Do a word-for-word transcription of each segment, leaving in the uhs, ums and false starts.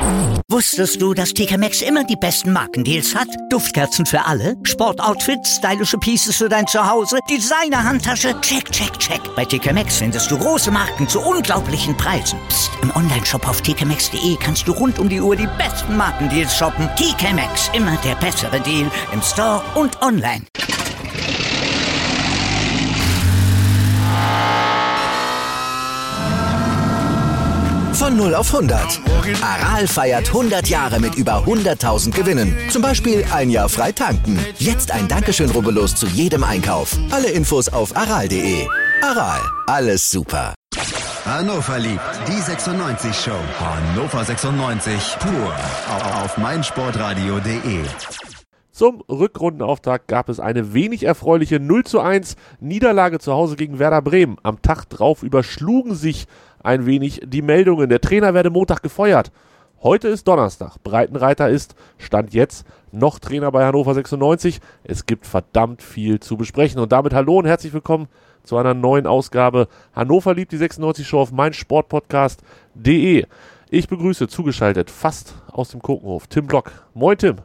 Wusstest du, dass T K Maxx immer die besten Markendeals hat? Duftkerzen für alle, Sportoutfits, stylische Pieces für dein Zuhause, Designer-Handtasche, check, check, check. Bei T K Maxx findest du große Marken zu unglaublichen Preisen. Psst. Im Onlineshop auf t k maxx punkt d e kannst du rund um die Uhr die besten Markendeals shoppen. T K Maxx, immer der bessere Deal im Store und online. Von null auf hundert. Aral feiert hundert Jahre mit über hunderttausend Gewinnen. Zum Beispiel ein Jahr frei tanken. Jetzt ein Dankeschön, rubbellos zu jedem Einkauf. Alle Infos auf aral punkt de. Aral, alles super. Hannover liebt die sechsundneunzig Show. Hannover sechsundneunzig pur auf meinsportradio punkt de. Zum Rückrundenauftakt gab es eine wenig erfreuliche null zu eins Niederlage zu Hause gegen Werder Bremen. Am Tag drauf überschlugen sich ein wenig die Meldungen. Der Trainer werde Montag gefeuert. Heute ist Donnerstag. Breitenreiter ist, Stand jetzt, noch Trainer bei Hannover sechsundneunzig. Es gibt verdammt viel zu besprechen. Und damit hallo und herzlich willkommen zu einer neuen Ausgabe Hannover liebt die sechsundneunzig Show auf meinsportpodcast punkt de. Ich begrüße zugeschaltet, fast aus dem Kokenhof, Tim Block. Moin Tim.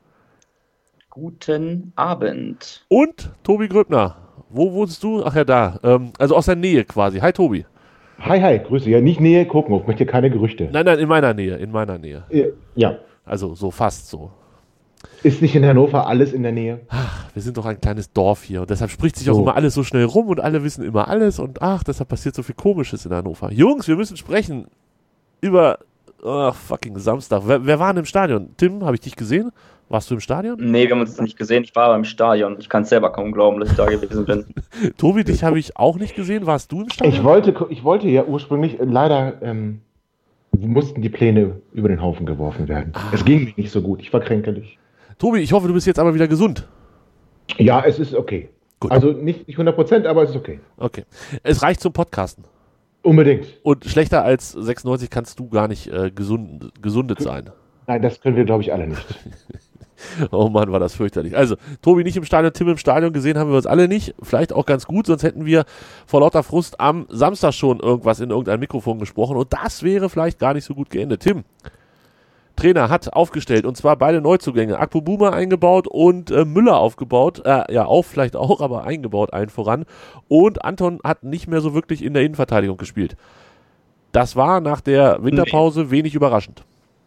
Guten Abend. Und Tobi Gröbner. Wo wohnst du? Ach ja, da. Ähm, also aus der Nähe quasi. Hi Tobi. Hi, hi, Grüße. Ja, nicht Nähe Kokenhof, möchte keine Gerüchte. Nein, nein, in meiner Nähe, in meiner Nähe. Ja. Also so fast so. Ist nicht in Hannover alles in der Nähe? Ach, wir sind doch ein kleines Dorf hier und deshalb spricht sich auch so. immer alles so schnell rum und alle wissen immer alles und ach, deshalb passiert so viel Komisches in Hannover. Jungs, wir müssen sprechen über oh, fucking Samstag. Wer, wer war denn im Stadion? Tim, habe ich dich gesehen? Warst du im Stadion? Nee, wir haben uns nicht gesehen. Ich war aber im Stadion. Ich kann es selber kaum glauben, dass ich da gewesen bin. Tobi, dich habe ich auch nicht gesehen. Warst du im Stadion? Ich wollte, ich wollte ja ursprünglich, leider ähm, mussten die Pläne über den Haufen geworfen werden. Ah. Es ging mir nicht so gut. Ich war kränkelig. Tobi, ich hoffe, du bist jetzt aber wieder gesund. Ja, es ist okay. Gut. Also nicht, nicht hundert Prozent, aber es ist okay. Okay. Es reicht zum Podcasten. Unbedingt. Und schlechter als sechsundneunzig kannst du gar nicht äh, gesund, gesundet sein. Nein, das können wir, glaube ich, alle nicht. Oh Mann, war das fürchterlich. Also, Tobi nicht im Stadion, Tim im Stadion, gesehen haben wir uns alle nicht. Vielleicht auch ganz gut, sonst hätten wir vor lauter Frust am Samstag schon irgendwas in irgendein Mikrofon gesprochen und das wäre vielleicht gar nicht so gut geendet. Tim, Trainer hat aufgestellt und zwar beide Neuzugänge. Akpo Buma eingebaut und äh, Müller aufgebaut. Äh, ja, auf vielleicht auch, aber eingebaut allen voran. Und Anton hat nicht mehr so wirklich in der Innenverteidigung gespielt. Das war nach der Winterpause nee. wenig überraschend.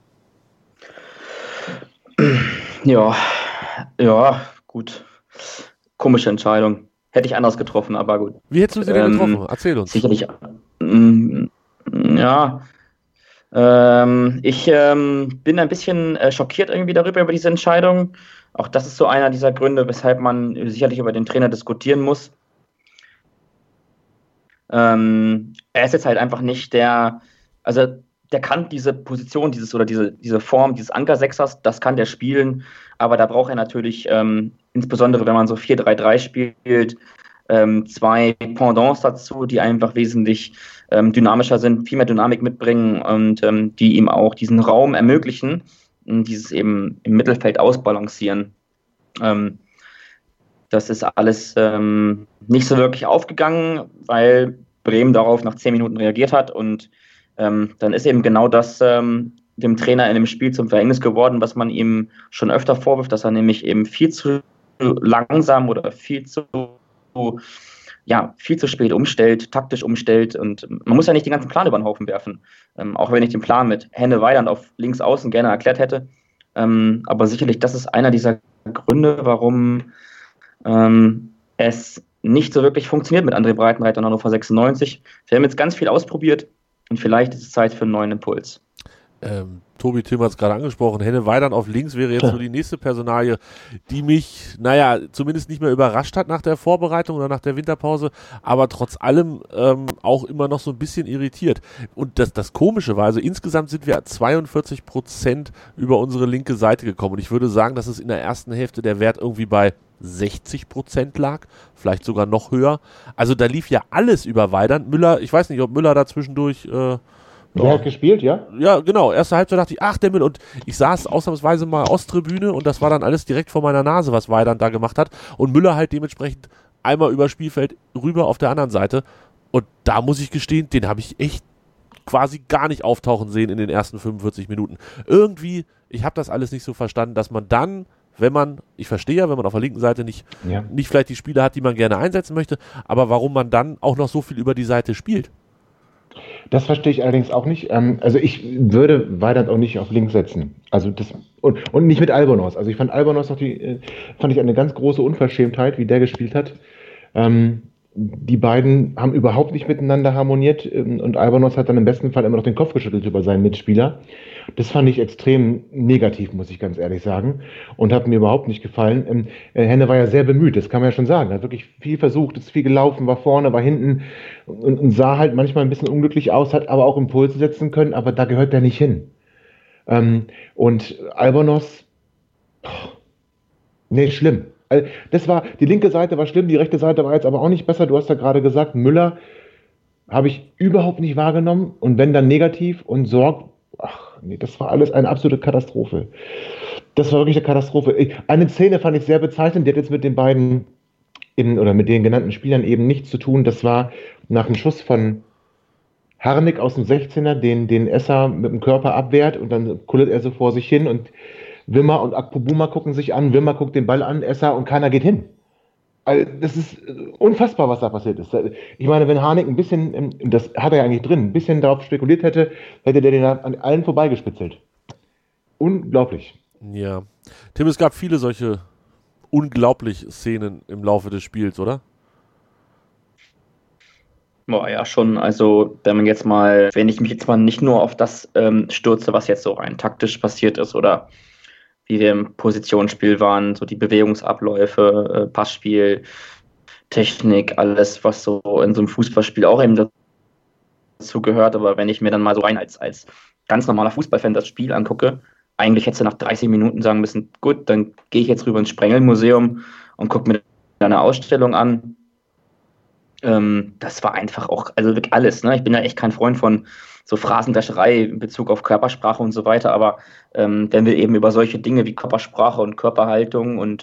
Ja, ja, gut. Komische Entscheidung. Hätte ich anders getroffen, aber gut. Wie hättest du sie denn ähm, getroffen? Erzähl uns. Sicherlich. Ähm, ja, ähm, ich ähm, bin ein bisschen äh, schockiert irgendwie darüber, über diese Entscheidung. Auch das ist so einer dieser Gründe, weshalb man sicherlich über den Trainer diskutieren muss. Ähm, er ist jetzt halt einfach nicht der, also der kann diese Position, dieses oder diese, diese Form, dieses Anker-Sechsers, das kann der spielen, aber da braucht er natürlich, ähm, insbesondere wenn man so vier drei drei spielt, ähm, zwei Pendants dazu, die einfach wesentlich ähm, dynamischer sind, viel mehr Dynamik mitbringen und ähm, die ihm auch diesen Raum ermöglichen, dieses eben im Mittelfeld ausbalancieren. Ähm, das ist alles ähm, nicht so wirklich aufgegangen, weil Bremen darauf nach zehn Minuten reagiert hat und Ähm, dann ist eben genau das ähm, dem Trainer in dem Spiel zum Verhängnis geworden, was man ihm schon öfter vorwirft, dass er nämlich eben viel zu langsam oder viel zu, ja, viel zu spät umstellt, taktisch umstellt und man muss ja nicht den ganzen Plan über den Haufen werfen, ähm, auch wenn ich den Plan mit Henne Weiland auf links außen gerne erklärt hätte, ähm, aber sicherlich das ist einer dieser Gründe, warum ähm, es nicht so wirklich funktioniert mit André Breitenreiter und Hannover sechsundneunzig. Wir haben jetzt ganz viel ausprobiert, und vielleicht ist es Zeit für einen neuen Impuls. Ähm, Tobi Tim hat es gerade angesprochen. Henne Weiland auf links wäre jetzt so die nächste Personalie, die mich, naja, zumindest nicht mehr überrascht hat nach der Vorbereitung oder nach der Winterpause, aber trotz allem ähm, auch immer noch so ein bisschen irritiert. Und das, das Komische war, also insgesamt sind wir zweiundvierzig Prozent über unsere linke Seite gekommen. Und ich würde sagen, dass es in der ersten Hälfte der Wert irgendwie bei sechzig Prozent lag, vielleicht sogar noch höher. Also da lief ja alles über Weiland. Müller, ich weiß nicht, ob Müller da zwischendurch äh, Der hat gespielt, ja? Ja, genau. Erste Halbzeit dachte ich, ach, der Müll. Und ich saß ausnahmsweise mal Osttribüne und das war dann alles direkt vor meiner Nase, was Weiland da gemacht hat. Und Müller halt dementsprechend einmal über Spielfeld rüber auf der anderen Seite. Und da muss ich gestehen, den habe ich echt quasi gar nicht auftauchen sehen in den ersten fünfundvierzig Minuten. Irgendwie, ich habe das alles nicht so verstanden, dass man dann, wenn man, ich verstehe ja, wenn man auf der linken Seite nicht, ja. nicht vielleicht die Spieler hat, die man gerne einsetzen möchte, aber warum man dann auch noch so viel über die Seite spielt. Das verstehe ich allerdings auch nicht. Also ich würde Weidand auch nicht auf links setzen. Also das und, und nicht mit Albonos. Also ich fand Albonos noch die, fand ich eine ganz große Unverschämtheit, wie der gespielt hat. Ähm, die beiden haben überhaupt nicht miteinander harmoniert und Albonos hat dann im besten Fall immer noch den Kopf geschüttelt über seinen Mitspieler. Das fand ich extrem negativ, muss ich ganz ehrlich sagen, und hat mir überhaupt nicht gefallen. Ähm, Henne war ja sehr bemüht, das kann man ja schon sagen. Er hat wirklich viel versucht, ist viel gelaufen, war vorne, war hinten und, und sah halt manchmal ein bisschen unglücklich aus, hat aber auch Impulse setzen können, aber da gehört der nicht hin. Ähm, und Albonos, boah, nee, schlimm. Das war, die linke Seite war schlimm, die rechte Seite war jetzt aber auch nicht besser. Du hast ja gerade gesagt, Müller habe ich überhaupt nicht wahrgenommen und wenn dann negativ und Sorg, ach nee, das war alles eine absolute Katastrophe. Das war wirklich eine Katastrophe. Eine Szene fand ich sehr bezeichnend, die hat jetzt mit den beiden in, oder mit den genannten Spielern eben nichts zu tun. Das war nach einem Schuss von Harnik aus dem sechzehner, den, den Esser mit dem Körper abwehrt und dann kullert er so vor sich hin und Wimmer und Akpobuma gucken sich an, Wimmer guckt den Ball an, Esser und keiner geht hin. Also das ist unfassbar, was da passiert ist. Ich meine, wenn Harnik ein bisschen, das hat er ja eigentlich drin, ein bisschen darauf spekuliert hätte, hätte der den an allen vorbeigespitzelt. Unglaublich. Ja. Tim, es gab viele solche unglaublich Szenen im Laufe des Spiels, oder? Boah, ja, schon. Also, wenn man jetzt mal, wenn ich mich jetzt mal nicht nur auf das ähm, stürze, was jetzt so rein taktisch passiert ist oder wie wir im Positionsspiel waren, so die Bewegungsabläufe, äh, Passspiel, Technik, alles, was so in so einem Fußballspiel auch eben dazu gehört. Aber wenn ich mir dann mal so rein als, als ganz normaler Fußballfan das Spiel angucke, eigentlich hättest du nach dreißig Minuten sagen müssen, gut, dann gehe ich jetzt rüber ins Sprengelmuseum und gucke mir eine Ausstellung an. Ähm, das war einfach auch, also wirklich alles. Ne? Ich bin ja echt kein Freund von so Phrasendrescherei in Bezug auf Körpersprache und so weiter, aber ähm, wenn wir eben über solche Dinge wie Körpersprache und Körperhaltung und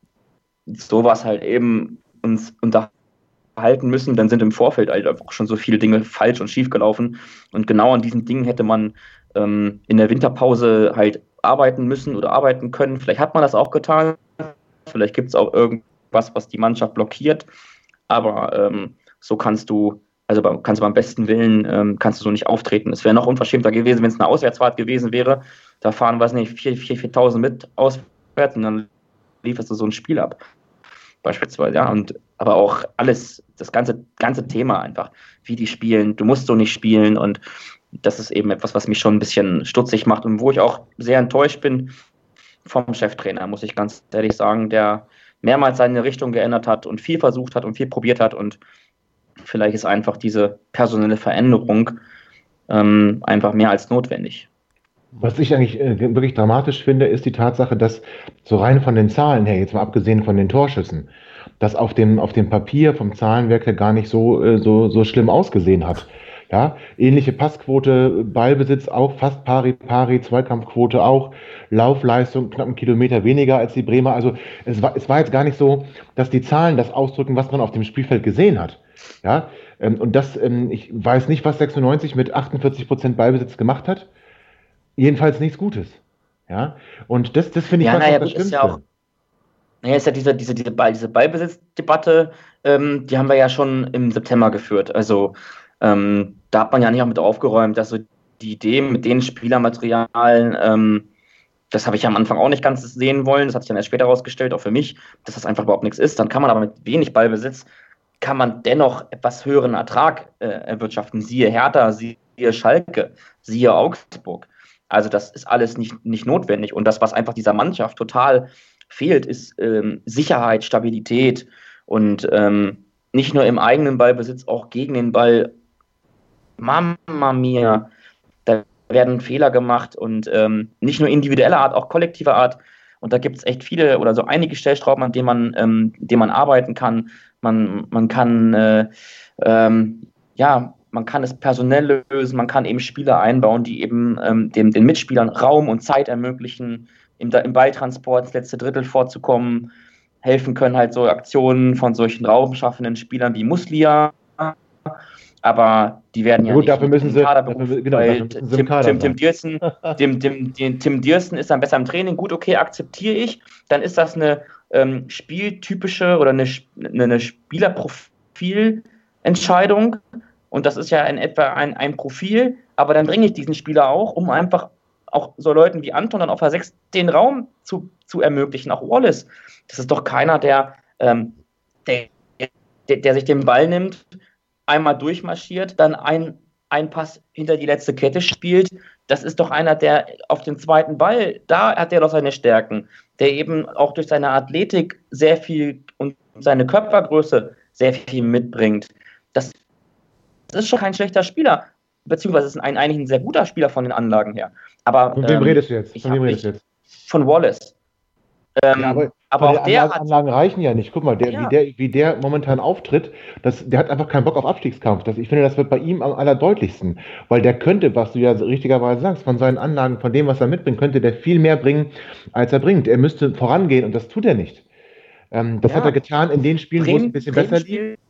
sowas halt eben uns unterhalten müssen, dann sind im Vorfeld halt einfach schon so viele Dinge falsch und schief gelaufen und genau an diesen Dingen hätte man ähm, in der Winterpause halt arbeiten müssen oder arbeiten können. Vielleicht hat man das auch getan, vielleicht gibt es auch irgendwas, was die Mannschaft blockiert, aber ähm, so kannst du Also kannst du beim besten Willen, ähm, kannst du so nicht auftreten. Es wäre noch unverschämter gewesen, wenn es eine Auswärtsfahrt gewesen wäre. Da fahren, weiß nicht, viertausend mit auswärts und dann lieferst du so ein Spiel ab. Beispielsweise, ja. Und, aber auch alles, das ganze, ganze Thema einfach, wie die spielen. Du musst so nicht spielen und das ist eben etwas, was mich schon ein bisschen stutzig macht und wo ich auch sehr enttäuscht bin vom Cheftrainer, muss ich ganz ehrlich sagen, der mehrmals seine Richtung geändert hat und viel versucht hat und viel probiert hat und vielleicht ist einfach diese personelle Veränderung ähm, einfach mehr als notwendig. Was ich eigentlich äh, wirklich dramatisch finde, ist die Tatsache, dass so rein von den Zahlen her, jetzt mal abgesehen von den Torschüssen, das auf dem, auf dem Papier vom Zahlenwerk her gar nicht so, äh, so, so schlimm ausgesehen hat. Ja, ähnliche Passquote, Ballbesitz auch fast pari pari, Zweikampfquote auch, Laufleistung knapp einen Kilometer weniger als die Bremer. Also es war, es war jetzt gar nicht so, dass die Zahlen das ausdrücken, was man auf dem Spielfeld gesehen hat. Ja, ähm, und das, ähm, ich weiß nicht, was sechsundneunzig mit achtundvierzig Prozent Ballbesitz gemacht hat. Jedenfalls nichts Gutes. Ja, und das, das finde ich ja, fast naja, das gut, Schlimmste. Ist ja auch, naja, ist ja diese, diese, diese, Ball, diese Ballbesitzdebatte, ähm, die haben wir ja schon im September geführt. Also ähm, da hat man ja nicht auch mit aufgeräumt, dass so die Idee mit den Spielermaterialien, ähm, das habe ich am Anfang auch nicht ganz sehen wollen, das hat sich dann erst später herausgestellt, auch für mich, dass das einfach überhaupt nichts ist. Dann kann man aber mit wenig Ballbesitz, kann man dennoch etwas höheren Ertrag äh, erwirtschaften. Siehe Hertha, siehe Schalke, siehe Augsburg. Also das ist alles nicht, nicht notwendig. Und das, was einfach dieser Mannschaft total fehlt, ist ähm, Sicherheit, Stabilität und ähm, nicht nur im eigenen Ballbesitz, auch gegen den Ball. Mamma mia, da werden Fehler gemacht und ähm, nicht nur individueller Art, auch kollektiver Art. Und da gibt es echt viele oder so einige Stellschrauben, an denen man, ähm, denen man arbeiten kann. Man, man kann äh, ähm, ja, man kann es personell lösen, man kann eben Spieler einbauen, die eben ähm, dem, den Mitspielern Raum und Zeit ermöglichen, im, im Balltransport ins letzte Drittel vorzukommen, helfen können halt so Aktionen von solchen raumschaffenden Spielern wie Muslia aber die werden ja, ja gut, nicht dafür müssen sie, Kader dafür, berufen, genau, weil dafür müssen sie im Tim, Kader Tim, Tim sein. Diersten, Tim, Tim, Tim, Tim Diersten ist dann besser im Training, gut, okay, akzeptiere ich, dann ist das eine ähm, spieltypische oder eine, eine, eine Spielerprofilentscheidung und das ist ja in etwa ein, ein Profil, aber dann bringe ich diesen Spieler auch, um einfach auch so Leuten wie Anton dann auf der sechs den Raum zu, zu ermöglichen, auch Wallace. Das ist doch keiner, der, ähm, der, der, der sich den Ball nimmt, einmal durchmarschiert, dann ein, ein Pass hinter die letzte Kette spielt. Das ist doch einer, der auf den zweiten Ball, da hat er doch seine Stärken, der eben auch durch seine Athletik sehr viel und seine Körpergröße sehr viel mitbringt. Das, das ist schon kein schlechter Spieler, beziehungsweise ist ein, eigentlich ein sehr guter Spieler von den Anlagen her. Aber, von wem ähm, redest du jetzt? Von wem redest du jetzt? Von Wallace. Ähm, ja, aber aber aber auch die der Anlagen, hat, Anlagen reichen ja nicht. Guck mal, der, Ja. wie, der, wie der momentan auftritt, das, der hat einfach keinen Bock auf Abstiegskampf. Das, ich finde, das wird bei ihm am allerdeutlichsten. Weil der könnte, was du ja richtigerweise sagst, von seinen Anlagen, von dem, was er mitbringt, könnte der viel mehr bringen, als er bringt. Er müsste vorangehen und das tut er nicht. Ähm, das Ja. hat er getan in den Spielen, wo es ein Bremen, bisschen Bremen besser lief. spielt.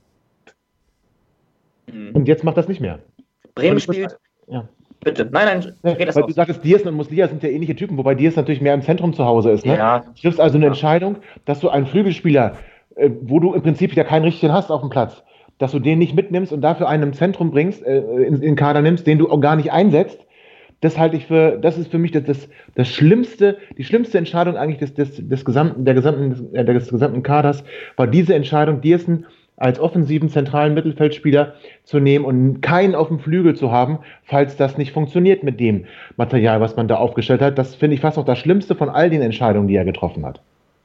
Mhm. Und jetzt macht das nicht mehr. Bremen Und ich muss- spielt. Ja. Bitte. Nein, nein, Ne, red das weil aus. du sagst, Diaz und Muslia sind ja ähnliche Typen, wobei Diaz natürlich mehr im Zentrum zu Hause ist. Ne? Ja. Du triffst also eine Ja. Entscheidung, dass du einen Flügelspieler, äh, wo du im Prinzip ja keinen richtigen hast auf dem Platz, dass du den nicht mitnimmst und dafür einen im Zentrum bringst, äh, in, in den Kader nimmst, den du auch gar nicht einsetzt. Das halte ich für, das ist für mich das, das, das schlimmste, die schlimmste Entscheidung eigentlich des, des, des gesamten, der gesamten, äh, des gesamten Kaders, war diese Entscheidung, Diersten als offensiven zentralen Mittelfeldspieler zu nehmen und keinen auf dem Flügel zu haben, falls das nicht funktioniert mit dem Material, was man da aufgestellt hat. Das finde ich fast noch das Schlimmste von all den Entscheidungen, die er getroffen hat.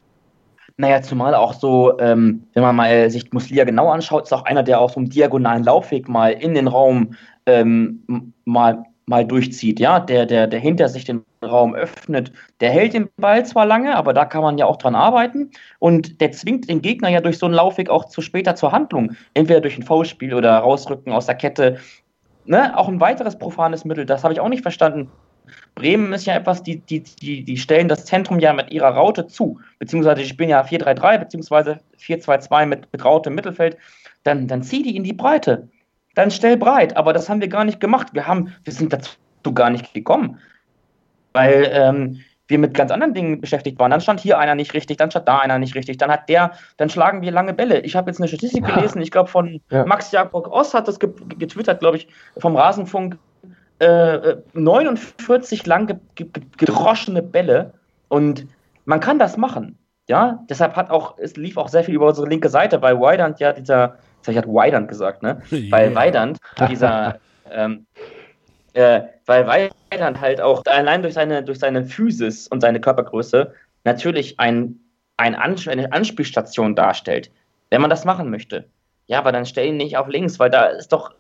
Naja, zumal auch so, ähm, wenn man mal sich Muslia genau anschaut, ist auch einer, der auf so einem diagonalen Laufweg mal in den Raum ähm, m- mal, mal durchzieht, ja, der, der, der hinter sich den Raum öffnet, der hält den Ball zwar lange, aber da kann man ja auch dran arbeiten und der zwingt den Gegner ja durch so einen Laufweg auch zu später zur Handlung, entweder durch ein Foulspiel oder rausrücken aus der Kette, ne, auch ein weiteres profanes Mittel, das habe ich auch nicht verstanden. Bremen ist ja etwas, die, die, die, die stellen das Zentrum ja mit ihrer Raute zu, beziehungsweise die spielen ja vier drei drei, beziehungsweise vier zwei zwei mit, mit Raute im Mittelfeld, dann, dann zieh die in die Breite, dann stell breit, aber das haben wir gar nicht gemacht, wir, haben, wir sind dazu gar nicht gekommen, weil ähm, wir mit ganz anderen Dingen beschäftigt waren, dann stand hier einer nicht richtig, dann stand da einer nicht richtig, dann hat der, dann schlagen wir lange Bälle. Ich habe jetzt eine Statistik gelesen, ich glaube von Ja. Max Jakob Oss hat das ge- getwittert, glaube ich, vom Rasenfunk, äh, neunundvierzig lang ge- ge- gedroschene Bälle und man kann das machen, ja, deshalb hat auch, es lief auch sehr viel über unsere linke Seite, bei Weidand ja dieser, ich hatte Weidand gesagt, ne, bei Weidand dieser, ähm, äh, weil Weidand halt auch allein durch seine, durch seine Physis und seine Körpergröße natürlich ein, ein Ans- eine Anspielstation darstellt, wenn man das machen möchte. Ja, aber dann stell ihn nicht auf links, weil da ist doch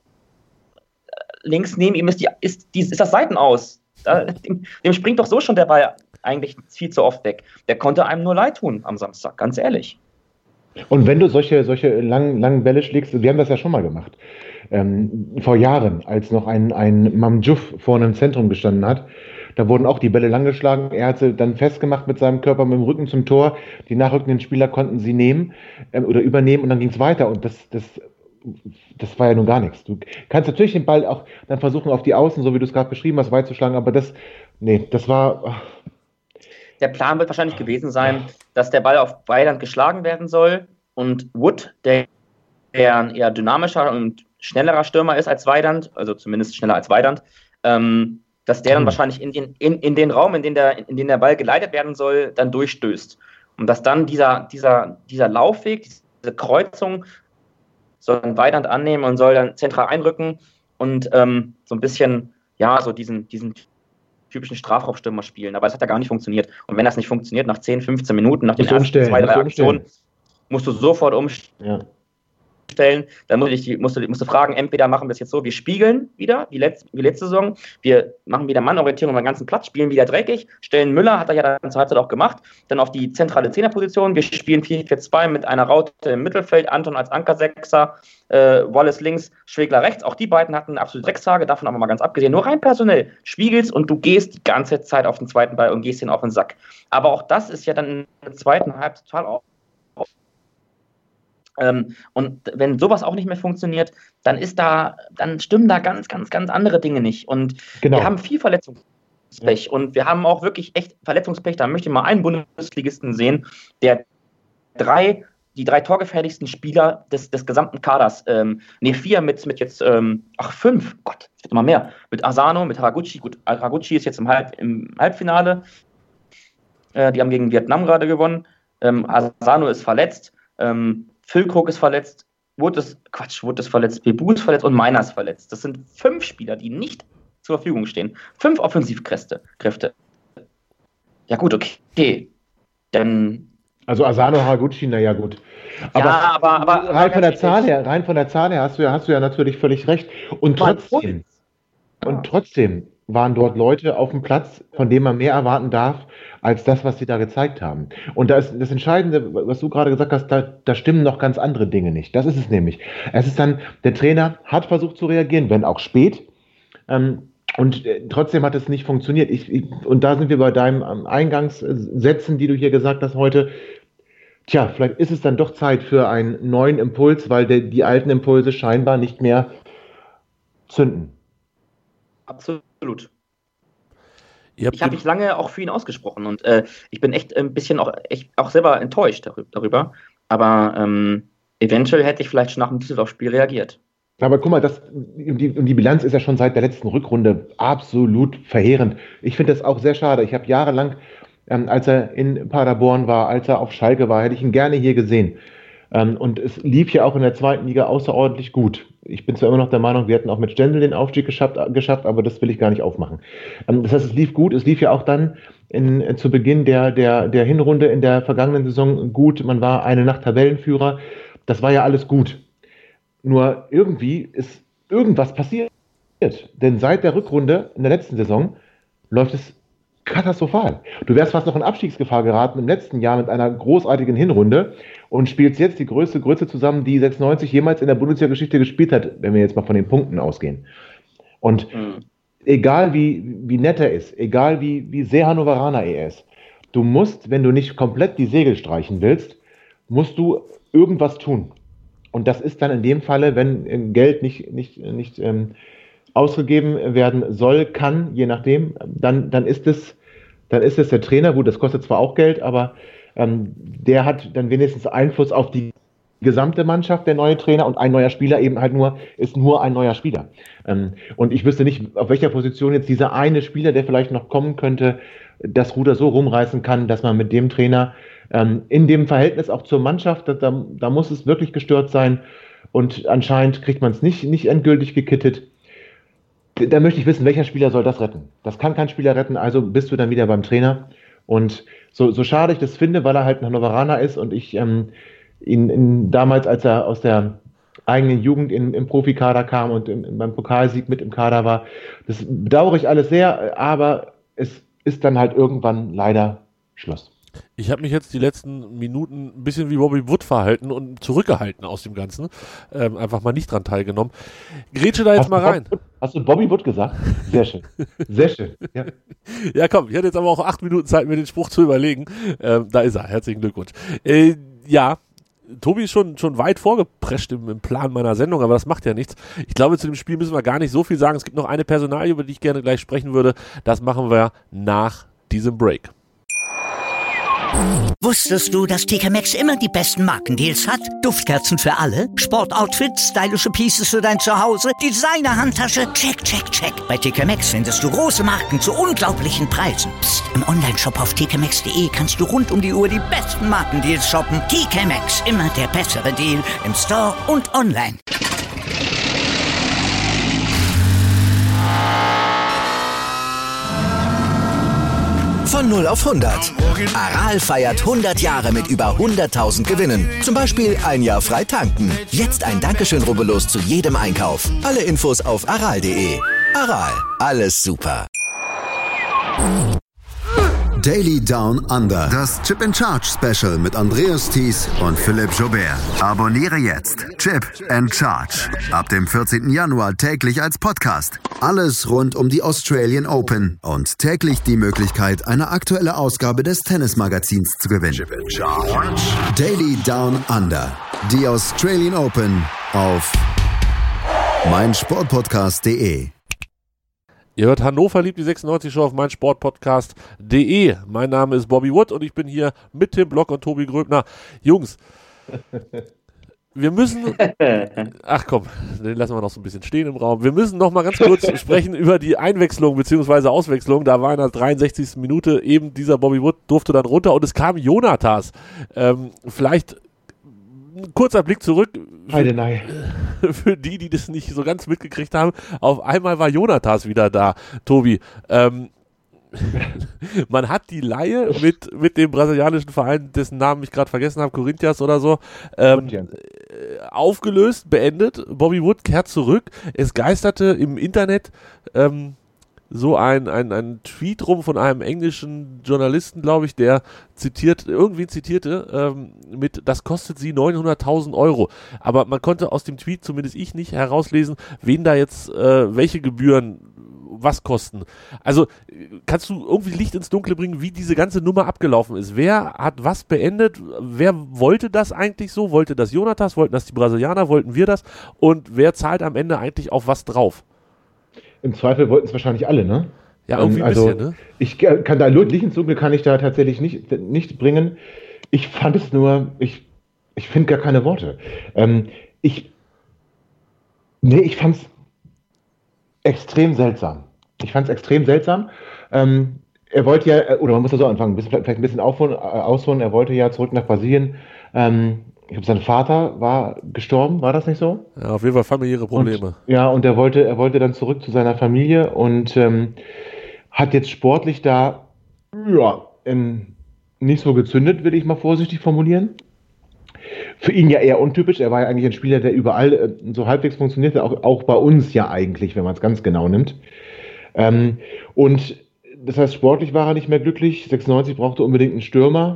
links neben ihm ist, die, ist, die, ist das Seitenaus. Da, dem, dem springt doch so schon der Ball eigentlich viel zu oft weg. Der konnte einem nur leid tun am Samstag, ganz ehrlich. Und wenn du solche, solche langen, langen Bälle schlägst, wir haben das ja schon mal gemacht, ähm, vor Jahren, als noch ein, ein Mamdjouf vorne im Zentrum gestanden hat, da wurden auch die Bälle lang geschlagen, er hat sie dann festgemacht mit seinem Körper, mit dem Rücken zum Tor, die nachrückenden Spieler konnten sie nehmen ähm, oder übernehmen und dann ging es weiter und das, das, das war ja nun gar nichts. Du kannst natürlich den Ball auch dann versuchen auf die Außen, so wie du es gerade beschrieben hast, weit zu schlagen, aber das, nee, das war... ach, Der Plan wird wahrscheinlich gewesen sein, dass der Ball auf Weidand geschlagen werden soll und Wood, der, der ein eher dynamischer und schnellerer Stürmer ist als Weidand, also zumindest schneller als Weidand, ähm, dass der dann Hm. wahrscheinlich in den, in, in den Raum, in den, der, in den der Ball geleitet werden soll, dann durchstößt. Und dass dann dieser, dieser, dieser Laufweg, diese Kreuzung, soll dann Weidand annehmen und soll dann zentral einrücken und ähm, so ein bisschen, ja, so diesen, diesen typischen Strafraumstürmer spielen, aber das hat ja gar nicht funktioniert. Und wenn das nicht funktioniert, nach zehn, fünfzehn Minuten, nach den Musst du ersten umstellen, zwei, musst drei du umstellen. Aktionen, musst du sofort umstellen. ja. Dann musst du, dich, musst, du, musst du fragen, entweder machen wir es jetzt so, wir spiegeln wieder, wie, letzt, wie letzte Saison, wir machen wieder Mannorientierung über den ganzen Platz, spielen wieder dreckig, stellen Müller, hat er ja dann zur Halbzeit auch gemacht, dann auf die zentrale Zehnerposition, wir spielen vier vier zwei mit einer Raute im Mittelfeld, Anton als Ankersechser, äh, Wallace links, Schwegler rechts, auch die beiden hatten absolut Dreckstage, davon aber mal ganz abgesehen, nur rein personell, spiegelst und du gehst die ganze Zeit auf den zweiten Ball und gehst ihn auf den Sack. Aber auch das ist ja dann in der zweiten Halbzeit total Ähm, und wenn sowas auch nicht mehr funktioniert, dann ist da, dann stimmen da ganz, ganz, ganz andere Dinge nicht. Und genau. wir haben viel Verletzungspech ja. und wir haben auch wirklich echt Verletzungspech. Da möchte ich mal einen Bundesligisten sehen, der drei, die drei torgefährlichsten Spieler des, des gesamten Kaders, ähm, ne, vier mit, mit jetzt, ähm, ach, fünf, Gott, es wird immer mehr, mit Asano, mit Haraguchi, gut, Haraguchi ist jetzt im, Halb, im Halbfinale, äh, die haben gegen Vietnam gerade gewonnen, ähm, Asano ist verletzt, ähm, Füllkrug ist verletzt, Wood ist, Quatsch, Wood ist verletzt, Bebu ist verletzt und Meiner ist verletzt. Das sind fünf Spieler, die nicht zur Verfügung stehen. Fünf Offensivkräfte. Kräfte. Ja gut, okay. Dann... Also Asano, Haraguchi, naja gut. Aber, ja, aber, aber rein von der Zahl her, rein von der Zahl her hast du ja, hast du ja natürlich völlig recht. Und trotzdem, und trotzdem waren dort Leute auf dem Platz, von denen man mehr erwarten darf, als das, was sie da gezeigt haben. Und da ist das Entscheidende, was du gerade gesagt hast, da, da stimmen noch ganz andere Dinge nicht. Das ist es nämlich. Es ist dann, der Trainer hat versucht zu reagieren, wenn auch spät, ähm, und äh, trotzdem hat es nicht funktioniert. Ich, ich, und da sind wir bei deinen ähm, Eingangssätzen, die du hier gesagt hast heute. Tja, vielleicht ist es dann doch Zeit für einen neuen Impuls, weil der, die alten Impulse scheinbar nicht mehr zünden. Absolut. Ich habe mich lange auch für ihn ausgesprochen und äh, ich bin echt ein bisschen auch, echt auch selber enttäuscht darüber. Aber ähm, eventuell hätte ich vielleicht schon nach dem Düsseldorf-Spiel reagiert. Aber guck mal, das, die, die Bilanz ist ja schon seit der letzten Rückrunde absolut verheerend. Ich finde das auch sehr schade. Ich habe jahrelang, ähm, als er in Paderborn war, als er auf Schalke war, hätte ich ihn gerne hier gesehen. Ähm, und es lief ja auch in der zweiten Liga außerordentlich gut. Ich bin zwar immer noch der Meinung, wir hätten auch mit Stendel den Aufstieg geschafft, geschafft, aber das will ich gar nicht aufmachen. Ähm, das heißt, es lief gut. Es lief ja auch dann in, äh, zu Beginn der, der, der Hinrunde in der vergangenen Saison gut. Man war eine Nacht Tabellenführer. Das war ja alles gut. Nur irgendwie ist irgendwas passiert. Denn seit der Rückrunde in der letzten Saison läuft es katastrophal. Du wärst fast noch in Abstiegsgefahr geraten im letzten Jahr mit einer großartigen Hinrunde und spielst jetzt die größte Größe zusammen, die sechsundneunzig jemals in der Bundesliga-Geschichte gespielt hat, wenn wir jetzt mal von den Punkten ausgehen. Und mhm. egal wie, wie nett er ist, egal wie, wie sehr Hannoveraner er ist, du musst, wenn du nicht komplett die Segel streichen willst, musst du irgendwas tun. Und das ist dann in dem Falle, wenn Geld nicht, nicht, nicht ähm, ausgegeben werden soll, kann, je nachdem, dann, dann ist es, dann ist es der Trainer, gut, das kostet zwar auch Geld, aber ähm, der hat dann wenigstens Einfluss auf die gesamte Mannschaft, der neue Trainer, und ein neuer Spieler eben halt nur, ist nur ein neuer Spieler. Ähm, und ich wüsste nicht, auf welcher Position jetzt dieser eine Spieler, der vielleicht noch kommen könnte, das Ruder so rumreißen kann, dass man mit dem Trainer ähm, in dem Verhältnis auch zur Mannschaft, da, da muss es wirklich gestört sein, und anscheinend kriegt man es nicht, nicht endgültig gekittet. Da möchte ich wissen, welcher Spieler soll das retten? Das kann kein Spieler retten, also bist du dann wieder beim Trainer. Und so, so schade ich das finde, weil er halt ein Hannoveraner ist und ich ähm, ihn in, damals, als er aus der eigenen Jugend in, im Profikader kam und im, beim Pokalsieg mit im Kader war, das bedauere ich alles sehr, aber es ist dann halt irgendwann leider Schluss. Ich habe mich jetzt die letzten Minuten ein bisschen wie Bobby Wood verhalten und zurückgehalten aus dem Ganzen. Ähm, einfach mal nicht dran teilgenommen. Grätsche da jetzt hast mal rein. Bobby, hast du Bobby Wood gesagt? Sehr schön. Sehr schön. Ja. Ja, komm, ich hatte jetzt aber auch acht Minuten Zeit, mir den Spruch zu überlegen. Ähm, da ist er. Herzlichen Glückwunsch. Äh, ja, Tobi ist schon, schon weit vorgeprescht im, im Plan meiner Sendung, aber das macht ja nichts. Ich glaube, zu dem Spiel müssen wir gar nicht so viel sagen. Es gibt noch eine Personalie, über die ich gerne gleich sprechen würde. Das machen wir nach diesem Break. Wusstest du, dass T K Maxx immer die besten Markendeals hat? Duftkerzen für alle, Sportoutfits, stylische Pieces für dein Zuhause, Designer-Handtasche, check, check, check. Bei T K Maxx findest du große Marken zu unglaublichen Preisen. Psst. Im Onlineshop auf t k maxx punkt d e kannst du rund um die Uhr die besten Markendeals shoppen. T K Maxx, immer der bessere Deal im Store und online. Von null auf hundert. Aral feiert hundert Jahre mit über hunderttausend Gewinnen. Zum Beispiel ein Jahr frei tanken. Jetzt ein Dankeschön, rubbellos zu jedem Einkauf. Alle Infos auf aral punkt de. Aral, alles super. Daily Down Under. Das Chip and Charge Special mit Andreas Thies und Philipp Joubert. Abonniere jetzt Chip and Charge. Ab dem vierzehnten Januar täglich als Podcast. Alles rund um die Australian Open und täglich die Möglichkeit, eine aktuelle Ausgabe des Tennismagazins zu gewinnen. Chip and Charge. Daily Down Under. Die Australian Open auf meinsportpodcast punkt de. Ihr hört Hannover liebt die sechsundneunzig Show auf meinsportpodcast punkt de. Mein Name ist Bobby Wood und ich bin hier mit Tim Block und Tobi Gröbner. Jungs, wir müssen, ach komm, den lassen wir noch so ein bisschen stehen im Raum. Wir müssen noch mal ganz kurz sprechen über die Einwechslung bzw. Auswechslung. Da war in der dreiundsechzigsten Minute eben dieser Bobby Wood, durfte dann runter und es kam Jonatas. Ähm, vielleicht ein kurzer Blick zurück für, für die, die das nicht so ganz mitgekriegt haben. Auf einmal war Jonatas wieder da, Tobi. Ähm, man hat die Leihe mit, mit dem brasilianischen Verein, dessen Namen ich gerade vergessen habe, Corinthians oder so, ähm, aufgelöst, beendet. Bobby Wood kehrt zurück. Es geisterte im Internet ähm, so ein, ein, ein Tweet rum von einem englischen Journalisten, glaube ich, der zitiert, irgendwie zitierte, ähm, mit, das kostet sie neunhunderttausend Euro. Aber man konnte aus dem Tweet, zumindest ich nicht, herauslesen, wen da jetzt, äh, welche Gebühren was kosten. Also kannst du irgendwie Licht ins Dunkle bringen, wie diese ganze Nummer abgelaufen ist? Wer hat was beendet? Wer wollte das eigentlich so? Wollte das Jonatas? Wollten das die Brasilianer? Wollten wir das? Und wer zahlt am Ende eigentlich auf was drauf? Im Zweifel wollten es wahrscheinlich alle, ne? Ja, irgendwie ein also, bisschen, ne? Ich kann da Licht ins Dunkle kann ich da tatsächlich nicht, nicht bringen. Ich fand es nur, ich, ich finde gar keine Worte. Ähm, ich, nee, ich fand es extrem seltsam. Ich fand es extrem seltsam. Ähm, er wollte ja, oder man muss da so anfangen, ein bisschen, vielleicht ein bisschen aufholen, äh, ausholen, er wollte ja zurück nach Brasilien. Ähm, ich glaube, sein Vater war gestorben, war das nicht so? Ja, auf jeden Fall familiäre Probleme. Und, ja, und er wollte, er wollte dann zurück zu seiner Familie und ähm, hat jetzt sportlich da ja, ähm, nicht so gezündet, will ich mal vorsichtig formulieren. Für ihn ja eher untypisch. Er war ja eigentlich ein Spieler, der überall äh, so halbwegs funktionierte, auch, auch bei uns ja eigentlich, wenn man es ganz genau nimmt. Ähm, und das heißt, sportlich war er nicht mehr glücklich. sechsundneunzig brauchte unbedingt einen Stürmer.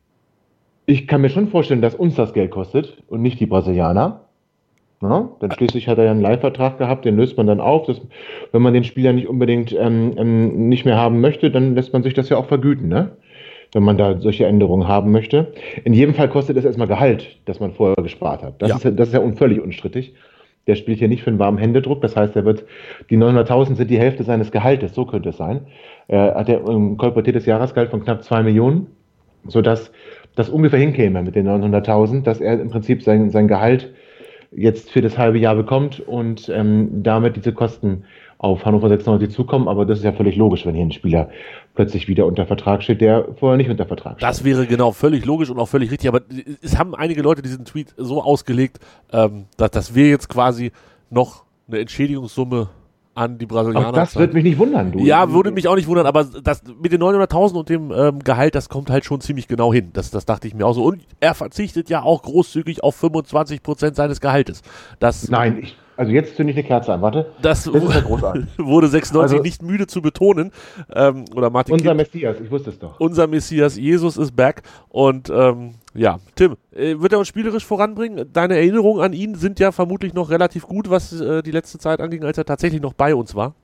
Ich kann mir schon vorstellen, dass uns das Geld kostet und nicht die Brasilianer. Ja, denn schließlich hat er ja einen Leihvertrag gehabt, den löst man dann auf. Das, wenn man den Spieler nicht unbedingt ähm, ähm, nicht mehr haben möchte, dann lässt man sich das ja auch vergüten, ne? Wenn man da solche Änderungen haben möchte. In jedem Fall kostet es erstmal Gehalt, das man vorher gespart hat. Das, ja. ist, das ist ja un- völlig unstrittig. Der spielt hier nicht für einen warmen Händedruck. Das heißt, er wird, die neunhunderttausend sind die Hälfte seines Gehaltes. So könnte es sein. Er hat ja ein kolportiertes Jahresgehalt von knapp zwei Millionen, sodass das ungefähr hinkäme mit den neunhunderttausend, dass er im Prinzip sein, sein Gehalt jetzt für das halbe Jahr bekommt und ähm, damit diese Kosten auf Hannover sechsundneunzig zukommen. Aber das ist ja völlig logisch, wenn hier ein Spieler plötzlich wieder unter Vertrag steht, der vorher nicht unter Vertrag steht. Das wäre genau völlig logisch und auch völlig richtig. Aber es haben einige Leute diesen Tweet so ausgelegt, ähm, dass, dass wir jetzt quasi noch eine Entschädigungssumme an die Brasilianer. Auch das wird mich nicht wundern, du. Ja, würde mich auch nicht wundern, aber das mit den neunhunderttausend und dem ähm, Gehalt, das kommt halt schon ziemlich genau hin. Das, das dachte ich mir auch so. Und er verzichtet ja auch großzügig auf fünfundzwanzig Prozent seines Gehaltes. Das, Nein, ich, also jetzt zünde ich eine Kerze an, warte. Das, das ist ja großartig. Wurde sechsundneunzig also, nicht müde zu betonen. Ähm, oder Martin unser Kind, Messias, ich wusste es doch. Unser Messias, Jesus ist back. Und ähm, ja, Tim, äh, wird er uns spielerisch voranbringen? Deine Erinnerungen an ihn sind ja vermutlich noch relativ gut, was äh, die letzte Zeit anging, als er tatsächlich noch bei uns war.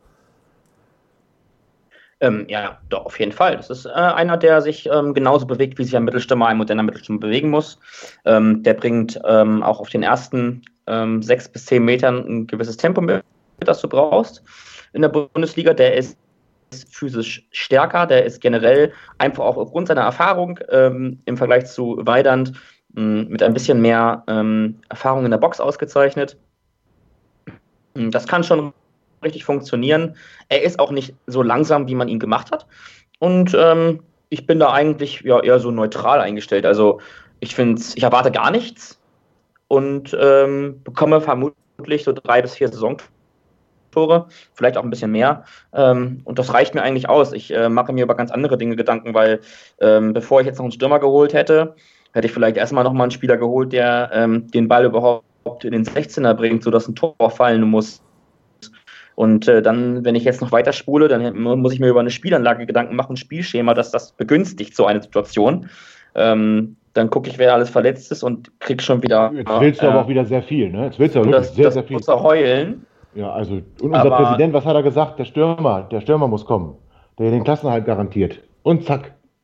Ähm, ja, doch, auf jeden Fall. Das ist äh, einer, der sich ähm, genauso bewegt, wie sich ein Mittelstürmer, ein moderner Mittelstürmer bewegen muss. Ähm, der bringt ähm, auch auf den ersten ähm, sechs bis zehn Metern ein gewisses Tempo mit, das du brauchst in der Bundesliga. Der ist physisch stärker, der ist generell einfach auch aufgrund seiner Erfahrung ähm, im Vergleich zu Weidand mh, mit ein bisschen mehr ähm, Erfahrung in der Box ausgezeichnet. Das kann schon richtig funktionieren. Er ist auch nicht so langsam, wie man ihn gemacht hat. Und ähm, ich bin da eigentlich ja, eher so neutral eingestellt. Also ich finde, ich erwarte gar nichts und ähm, bekomme vermutlich so drei bis vier Saisontore, vielleicht auch ein bisschen mehr. Ähm, und das reicht mir eigentlich aus. Ich äh, mache mir über ganz andere Dinge Gedanken, weil ähm, bevor ich jetzt noch einen Stürmer geholt hätte, hätte ich vielleicht erstmal nochmal einen Spieler geholt, der ähm, den Ball überhaupt in den sechzehner bringt, sodass ein Tor fallen muss. Und äh, dann, wenn ich jetzt noch weiter spule, dann muss ich mir über eine Spielanlage Gedanken machen, ein Spielschema, dass das begünstigt so eine Situation. Ähm, dann gucke ich, wer alles verletzt ist und krieg schon wieder... Jetzt willst du äh, aber auch wieder sehr viel, ne? Jetzt willst du aber wirklich das, sehr, das sehr viel. Muss er heulen. Ja, also, und unser aber, Präsident, was hat er gesagt? Der Stürmer, der Stürmer muss kommen, der den Klassenerhalt garantiert. Und zack.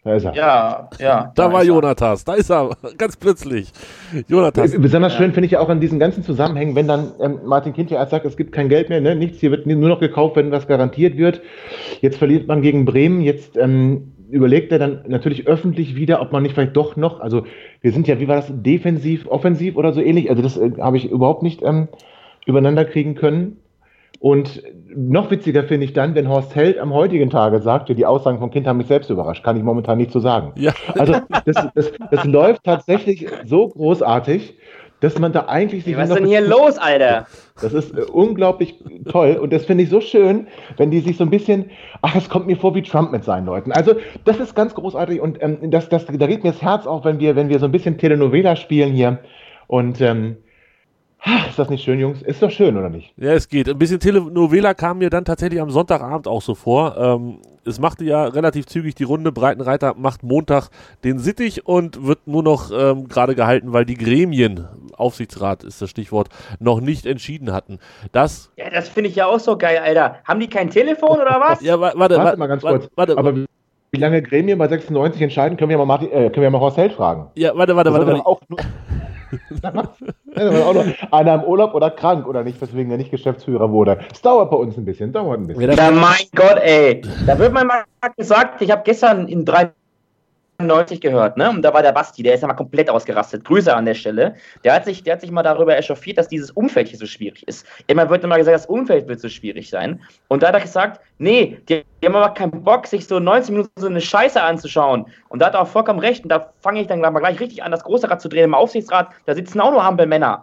Da ist er. Ja, ja. Da, da war ist er. Jonathas, da ist er, ganz plötzlich. Jonathas. Besonders schön finde ich ja auch an diesen ganzen Zusammenhängen, wenn dann ähm, Martin Kind ja erst sagt, es gibt kein Geld mehr, ne? Nichts, hier wird nur noch gekauft, wenn was garantiert wird. Jetzt verliert man gegen Bremen, jetzt ähm, überlegt er dann natürlich öffentlich wieder, ob man nicht vielleicht doch noch, also wir sind ja, wie war das, defensiv, offensiv oder so ähnlich, also das äh, habe ich überhaupt nicht ähm, übereinander kriegen können. Und noch witziger finde ich dann, wenn Horst Held am heutigen Tage sagt, die Aussagen vom Kind haben mich selbst überrascht, kann ich momentan nicht so sagen. Ja. Also das, das, das läuft tatsächlich so großartig, dass man da eigentlich sich... Was ist denn hier los, Alter? Das ist äh, unglaublich toll und das finde ich so schön, wenn die sich so ein bisschen, ach, es kommt mir vor wie Trump mit seinen Leuten. Also das ist ganz großartig und ähm, das, das, da geht mir das Herz auf, wenn wir, wenn wir so ein bisschen Telenovela spielen hier und ähm, ach, ist das nicht schön, Jungs? Ist doch schön, oder nicht? Ja, es geht. Ein bisschen Telenovela kam mir dann tatsächlich am Sonntagabend auch so vor. Ähm, es machte ja relativ zügig die Runde. Breitenreiter macht Montag den Sittich und wird nur noch ähm, gerade gehalten, weil die Gremien, Aufsichtsrat ist das Stichwort, noch nicht entschieden hatten. Das, Ja, das finde ich ja auch so geil, Alter. Haben die kein Telefon oder was? ja, wa- warte, Warte warte, mal ganz warte, kurz. warte, Aber wie lange Gremien bei sechsundneunzig entscheiden, können wir ja mal, Martin, äh, können wir mal Horst Held fragen. ja, warte, warte, Das warte, war warte. doch auch nur, das war auch nur einer im Urlaub oder krank oder nicht, weswegen er nicht Geschäftsführer wurde. Es dauert bei uns ein bisschen, dauert ein bisschen. Ja, das- Ja, mein Gott, ey. Da wird man mal gesagt, ich habe gestern in dreiundneunzig gehört, ne? Und da war der Basti, der ist ja mal komplett ausgerastet. Grüße an der Stelle. Der hat sich, der hat sich mal darüber echauffiert, dass dieses Umfeld hier so schwierig ist. Immer wird immer gesagt, das Umfeld wird so schwierig sein. Und da hat er gesagt, nee, die, die haben aber keinen Bock, sich so neunzig Minuten so eine Scheiße anzuschauen. Und da hat er auch vollkommen recht. Und da fange ich dann mal gleich richtig an, das große Rad zu drehen im Aufsichtsrat. Da sitzen auch nur Hampelmänner.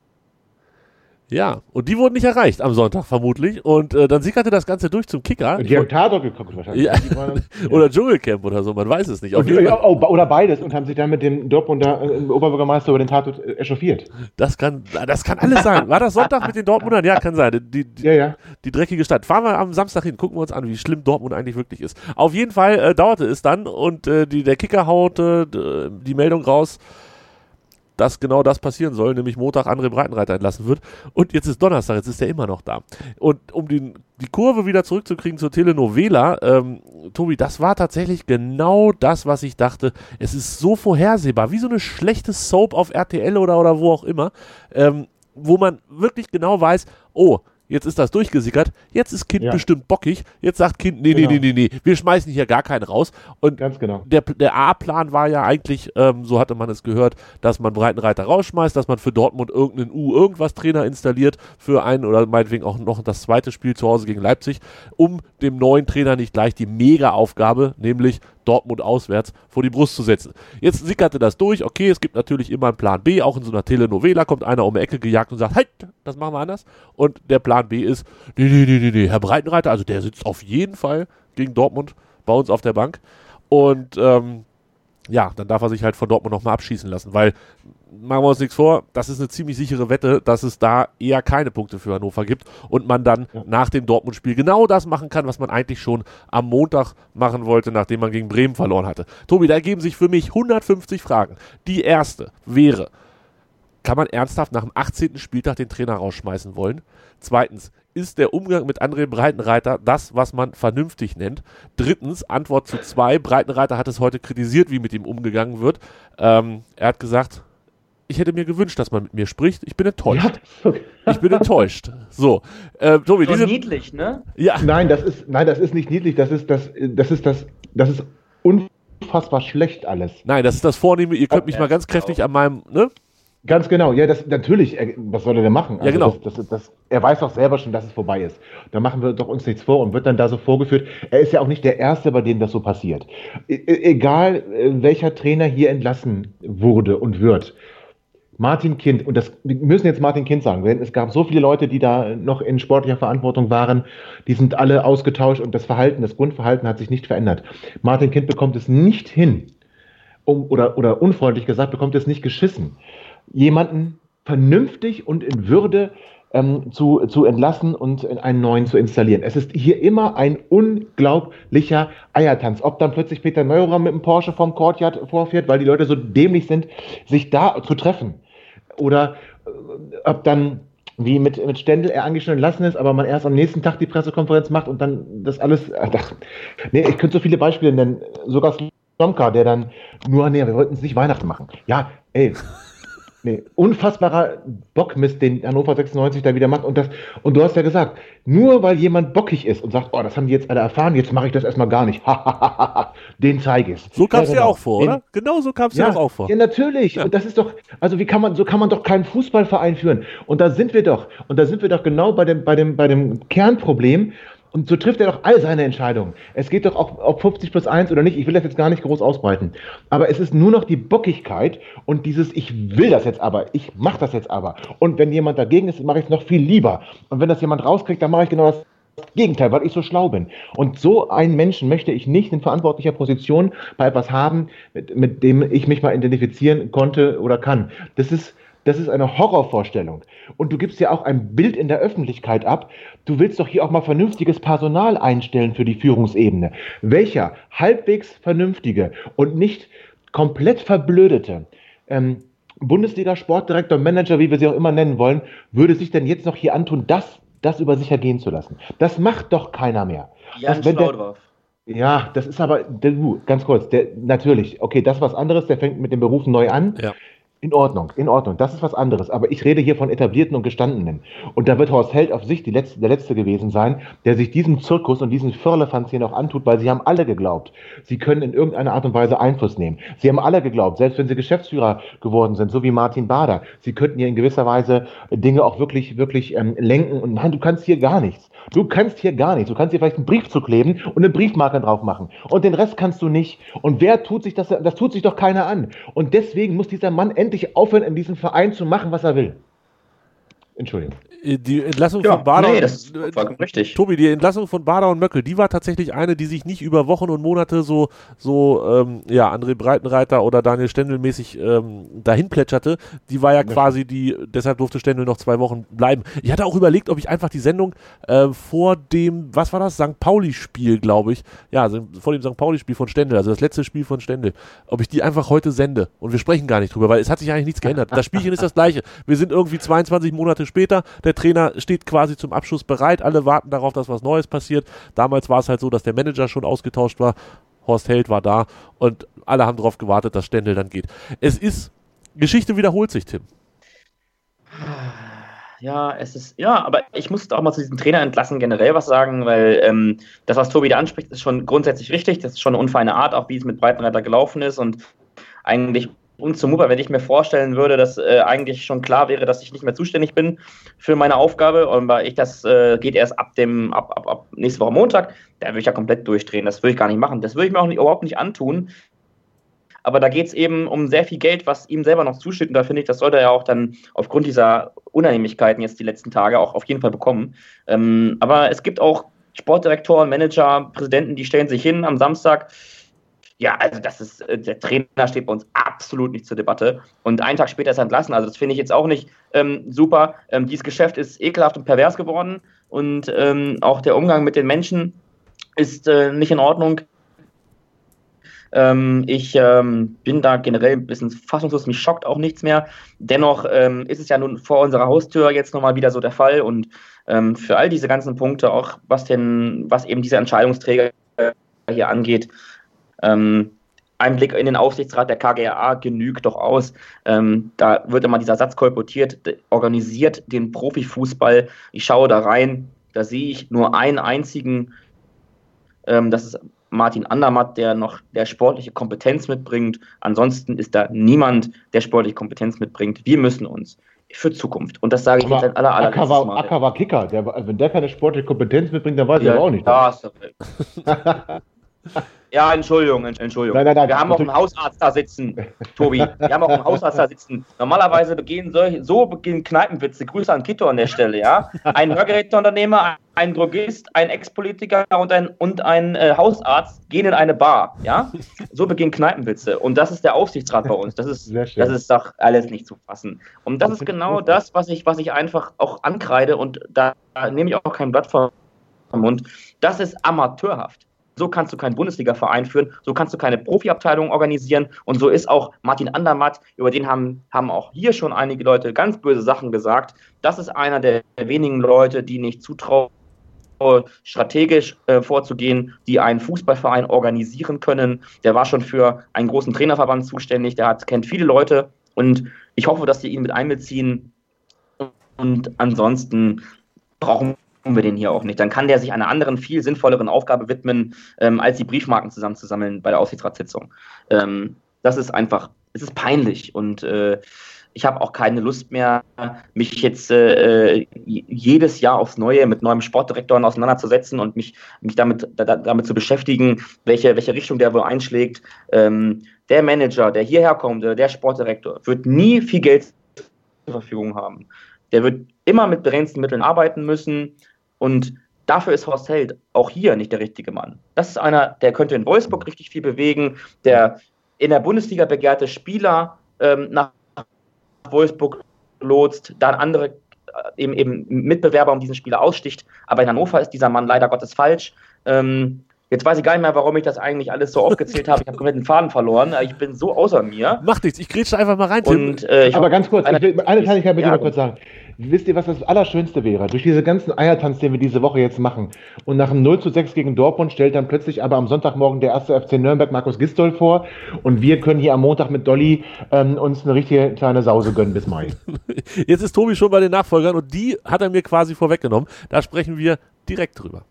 Ja, und die wurden nicht erreicht am Sonntag vermutlich. Und äh, dann sickerte das Ganze durch zum Kicker. Und die haben Tatort geguckt wahrscheinlich. Ja. Die waren- Oder Dschungelcamp oder so, man weiß es nicht. Auf Und, jeden Fall, oh, oder beides und haben sich dann mit dem Dortmunder äh, Oberbürgermeister über den Tatort äh, echauffiert. das kann, das kann alles sein. War das Sonntag mit den Dortmundern? Ja, kann sein. Die, die, Ja, ja. die dreckige Stadt. Fahren wir am Samstag hin, gucken wir uns an, wie schlimm Dortmund eigentlich wirklich ist. Auf jeden Fall äh, dauerte es dann und äh, die, der Kicker haute äh, die Meldung raus, dass genau das passieren soll, nämlich Montag André Breitenreiter entlassen wird. Und jetzt ist Donnerstag, jetzt ist er immer noch da. Und um die, die Kurve wieder zurückzukriegen zur Telenovela, ähm, Tobi, das war tatsächlich genau das, was ich dachte. Es ist so vorhersehbar, wie so eine schlechte Soap auf R T L oder, oder wo auch immer, ähm, wo man wirklich genau weiß, oh, jetzt ist das durchgesickert, jetzt ist Kind Ja. bestimmt bockig, jetzt sagt Kind, nee, Genau. nee, nee, nee, nee, wir schmeißen hier gar keinen raus. Und Ganz genau. der, der A-Plan war ja eigentlich, ähm, so hatte man es gehört, dass man Breitenreiter rausschmeißt, dass man für Dortmund irgendeinen U-Irgendwas-Trainer installiert, für einen oder meinetwegen auch noch das zweite Spiel zu Hause gegen Leipzig, um dem neuen Trainer nicht gleich die Mega-Aufgabe, nämlich Dortmund auswärts, vor die Brust zu setzen. Jetzt sickerte das durch, okay, es gibt natürlich immer einen Plan B, auch in so einer Telenovela kommt einer um die Ecke gejagt und sagt, halt, das machen wir anders. Und der Plan B ist, nee, nee, nee, nee, nee, Herr Breitenreiter, also der sitzt auf jeden Fall gegen Dortmund bei uns auf der Bank. Und ähm, ja, dann darf er sich halt von Dortmund nochmal abschießen lassen, weil, machen wir uns nichts vor, das ist eine ziemlich sichere Wette, dass es da eher keine Punkte für Hannover gibt und man dann Ja. nach dem Dortmund-Spiel genau das machen kann, was man eigentlich schon am Montag machen wollte, nachdem man gegen Bremen verloren hatte. Tobi, da ergeben sich für mich hundertfünfzig Fragen. Die erste wäre, kann man ernsthaft nach dem achtzehnten Spieltag den Trainer rausschmeißen wollen? Zweitens, ist der Umgang mit André Breitenreiter das, was man vernünftig nennt? Drittens, Antwort zu zwei, Breitenreiter hat es heute kritisiert, wie mit ihm umgegangen wird. Ähm, er hat gesagt, ich hätte mir gewünscht, dass man mit mir spricht. Ich bin enttäuscht. Ich bin enttäuscht. So, äh, Tobi, So diese... niedlich, ne? Ja, Nein, das ist, nein, das ist nicht niedlich, das ist das, das ist das, das ist unfassbar schlecht alles. nein, das ist das Vornehme. Ihr könnt mich Ja, mal ganz kräftig an meinem, ne? Ganz genau, ja, das natürlich, er, was soll er denn machen? Ja, genau. Das, das, das, er weiß doch selber schon, dass es vorbei ist. Da machen wir doch uns nichts vor und wird dann da so vorgeführt. Er ist ja auch nicht der Erste, bei dem das so passiert. E egal, welcher Trainer hier entlassen wurde und wird. Martin Kind, und das, wir müssen jetzt Martin Kind sagen, denn es gab so viele Leute, die da noch in sportlicher Verantwortung waren, die sind alle ausgetauscht und das Verhalten, das Grundverhalten hat sich nicht verändert. Martin Kind bekommt es nicht hin, um, oder, oder unfreundlich gesagt, bekommt es nicht geschissen, jemanden vernünftig und in Würde ähm, zu, zu entlassen und einen neuen zu installieren. Es ist hier immer ein unglaublicher Eiertanz. Ob dann plötzlich Peter Neururer mit dem Porsche vom Courtyard vorfährt, weil die Leute so dämlich sind, sich da zu treffen. Oder äh, ob dann, wie mit, mit Stendel, er eigentlich schon entlassen ist, aber man erst am nächsten Tag die Pressekonferenz macht und dann das alles... Ach, nee, ich könnte so viele Beispiele nennen. Sogar Sonka, der dann nur, nee, wir wollten es nicht Weihnachten machen. Ja, ey, nee, unfassbarer Bockmist, den Hannover sechsundneunzig da wieder macht. Und, das, und du hast ja gesagt, nur weil jemand bockig ist und sagt, oh, das haben die jetzt alle erfahren, jetzt mache ich das erstmal gar nicht. Den zeige ich. So kam es ja, dir genau. auch vor, oder? Den, genau so kam es ja, dir auch vor. Ja, natürlich. Ja. Und das ist doch, also wie kann man, so kann man doch keinen Fußballverein führen. Und da sind wir doch, und da sind wir doch genau bei dem, bei dem, bei dem Kernproblem. Und so trifft er doch all seine Entscheidungen. Es geht doch auch auf fünfzig plus eins oder nicht. Ich will das jetzt gar nicht groß ausbreiten. Aber es ist nur noch die Bockigkeit und dieses, ich will das jetzt aber, ich mache das jetzt aber. Und wenn jemand dagegen ist, mache ich es noch viel lieber. Und wenn das jemand rauskriegt, dann mache ich genau das Gegenteil, weil ich so schlau bin. Und so einen Menschen möchte ich nicht in verantwortlicher Position bei etwas haben, mit, mit dem ich mich mal identifizieren konnte oder kann. Das ist Das ist eine Horrorvorstellung. Und du gibst ja auch ein Bild in der Öffentlichkeit ab. Du willst doch hier auch mal vernünftiges Personal einstellen für die Führungsebene. Welcher halbwegs vernünftige und nicht komplett verblödete ähm, Bundesliga-Sportdirektor, Manager, wie wir sie auch immer nennen wollen, würde sich denn jetzt noch hier antun, das, das über sich ergehen zu lassen? Das macht doch keiner mehr. Jan Schlaudorf. Ja, das ist aber, du, ganz kurz, der, natürlich, okay, das ist was anderes, der fängt mit den Berufen neu an. Ja. In Ordnung, in Ordnung, das ist was anderes. Aber ich rede hier von Etablierten und Gestandenen. Und da wird Horst Held auf sich die letzte, der Letzte gewesen sein, der sich diesen Zirkus und diesen Firlefanz hier noch antut, weil sie haben alle geglaubt, sie können in irgendeiner Art und Weise Einfluss nehmen. Sie haben alle geglaubt, selbst wenn sie Geschäftsführer geworden sind, so wie Martin Bader, sie könnten hier in gewisser Weise Dinge auch wirklich, wirklich ähm, lenken. Und nein, du kannst hier gar nichts. Du kannst hier gar nichts. Du kannst hier vielleicht einen Brief zukleben und eine Briefmarke drauf machen. Und den Rest kannst du nicht. Und wer tut sich das? Das tut sich doch keiner an. Und deswegen muss dieser Mann endlich aufhören, in diesem Verein zu machen, was er will. Entschuldigung. Die Entlassung ja, von Bader, nee, das ist vollkommen richtig. Tobi, die Entlassung von Bader und Möckel, die war tatsächlich eine, die sich nicht über Wochen und Monate so, so ähm, ja, André Breitenreiter oder Daniel Stendel mäßig ähm, dahin plätscherte. Die war ja quasi die, deshalb durfte Stendel noch zwei Wochen bleiben. Ich hatte auch überlegt, ob ich einfach die Sendung äh, vor dem, was war das, Sankt Pauli-Spiel, glaube ich, ja, vor dem Sankt Pauli-Spiel von Stendel, also das letzte Spiel von Stendel, ob ich die einfach heute sende. Und wir sprechen gar nicht drüber, weil es hat sich eigentlich nichts geändert. Das Spielchen ist das gleiche. Wir sind irgendwie zweiundzwanzig Monate später, der Trainer steht quasi zum Abschluss bereit, alle warten darauf, dass was Neues passiert. Damals war es halt so, dass der Manager schon ausgetauscht war, Horst Held war da und alle haben darauf gewartet, dass Stendel dann geht. Es ist, Geschichte wiederholt sich, Tim. Ja, es ist, ja, aber ich muss auch mal zu diesem Trainer entlassen generell was sagen, weil ähm, das, was Tobi da anspricht, ist schon grundsätzlich richtig. Das ist schon eine unfeine Art, auch wie es mit Breitenreiter gelaufen ist und eigentlich unzumutbar, wenn ich mir vorstellen würde, dass äh, eigentlich schon klar wäre, dass ich nicht mehr zuständig bin für meine Aufgabe und weil ich das äh, geht erst ab dem ab, ab, ab nächste Woche Montag, da würde ich ja komplett durchdrehen. Das würde ich gar nicht machen. Das würde ich mir auch nicht, überhaupt nicht antun. Aber da geht es eben um sehr viel Geld, was ihm selber noch zusteht. Und da finde ich, das sollte er ja auch dann aufgrund dieser Unannehmlichkeiten jetzt die letzten Tage auch auf jeden Fall bekommen. Ähm, aber es gibt auch Sportdirektoren, Manager, Präsidenten, die stellen sich hin am Samstag. Ja, also das ist, der Trainer steht bei uns absolut nicht zur Debatte. Und einen Tag später ist er entlassen. Also das finde ich jetzt auch nicht ähm, super. Ähm, dieses Geschäft ist ekelhaft und pervers geworden. Und ähm, auch der Umgang mit den Menschen ist äh, nicht in Ordnung. Ähm, ich ähm, bin da generell ein bisschen fassungslos. Mich schockt auch nichts mehr. Dennoch ähm, ist es ja nun vor unserer Haustür jetzt nochmal wieder so der Fall. Und ähm, für all diese ganzen Punkte, auch was, denn, was eben diese Entscheidungsträger hier angeht, Ähm, ein Blick in den Aufsichtsrat der K G R A genügt doch aus. Ähm, da wird immer dieser Satz kolportiert, organisiert den Profifußball. Ich schaue da rein, da sehe ich nur einen einzigen, ähm, das ist Martin Andermatt, der noch der sportliche Kompetenz mitbringt. Ansonsten ist da niemand, der sportliche Kompetenz mitbringt. Wir müssen uns für Zukunft, und das sage ich jetzt ein aller, aller Acker war, Acker war Kicker, der, also wenn der keine sportliche Kompetenz mitbringt, dann weiß ja, ich aber auch nicht. Ja, ist Ja, Entschuldigung, Entschuldigung. Nein, nein, nein, wir haben auch einen Hausarzt da sitzen, Tobi. Wir haben auch einen Hausarzt da sitzen. Normalerweise begehen solche, so beginnen Kneipenwitze. Grüße an Kito an der Stelle, ja. Ein Hörgeräteunternehmer, ein Drogist, ein Ex-Politiker und ein, und ein äh, Hausarzt gehen in eine Bar, ja. So beginnen Kneipenwitze. Und das ist der Aufsichtsrat bei uns. Das ist, das ist doch alles nicht zu fassen. Und das ist genau das, was ich, was ich einfach auch ankreide. Und da nehme ich auch kein Blatt vom Mund. Das ist amateurhaft. So kannst du keinen Bundesliga-Verein führen, so kannst du keine Profiabteilung organisieren und so ist auch Martin Andermatt, über den haben, haben auch hier schon einige Leute ganz böse Sachen gesagt. Das ist einer der wenigen Leute, die nicht zutrauen, strategisch äh, vorzugehen, die einen Fußballverein organisieren können. Der war schon für einen großen Trainerverband zuständig, der hat, kennt viele Leute und ich hoffe, dass die ihn mit einbeziehen und ansonsten brauchen wir den hier auch nicht. Dann kann der sich einer anderen, viel sinnvolleren Aufgabe widmen, ähm, als die Briefmarken zusammenzusammeln bei der Aufsichtsratssitzung. Ähm, das ist einfach, es ist peinlich und äh, ich habe auch keine Lust mehr, mich jetzt äh, jedes Jahr aufs Neue mit neuem Sportdirektoren auseinanderzusetzen und mich, mich damit, da, damit zu beschäftigen, welche, welche Richtung der wohl einschlägt. Ähm, der Manager, der hierher kommt, der Sportdirektor, wird nie viel Geld zur Verfügung haben. Der wird immer mit begrenzten Mitteln arbeiten müssen und dafür ist Horst Held auch hier nicht der richtige Mann. Das ist einer, der könnte in Wolfsburg richtig viel bewegen, der in der Bundesliga begehrte Spieler ähm, nach Wolfsburg lotst, dann andere äh, eben, eben Mitbewerber um diesen Spieler aussticht. Aber in Hannover ist dieser Mann leider Gottes falsch. Ähm, jetzt weiß ich gar nicht mehr, warum ich das eigentlich alles so aufgezählt habe. Ich habe komplett den Faden verloren. Ich bin so außer mir. Macht nichts, ich grätsche einfach mal rein, Tim. Und, äh, Aber ganz kurz, eine, ich will, eine Kleinigkeit bitte ja, noch kurz sagen. Wisst ihr, was das Allerschönste wäre? Durch diese ganzen Eiertanz, den wir diese Woche jetzt machen und nach einem null zu sechs gegen Dortmund stellt dann plötzlich aber am Sonntagmorgen der erste F C Nürnberg Markus Gisdol vor und wir können hier am Montag mit Dolly ähm, uns eine richtige kleine Sause gönnen bis Mai. Jetzt ist Tobi schon bei den Nachfolgern und die hat er mir quasi vorweggenommen. Da sprechen wir direkt drüber.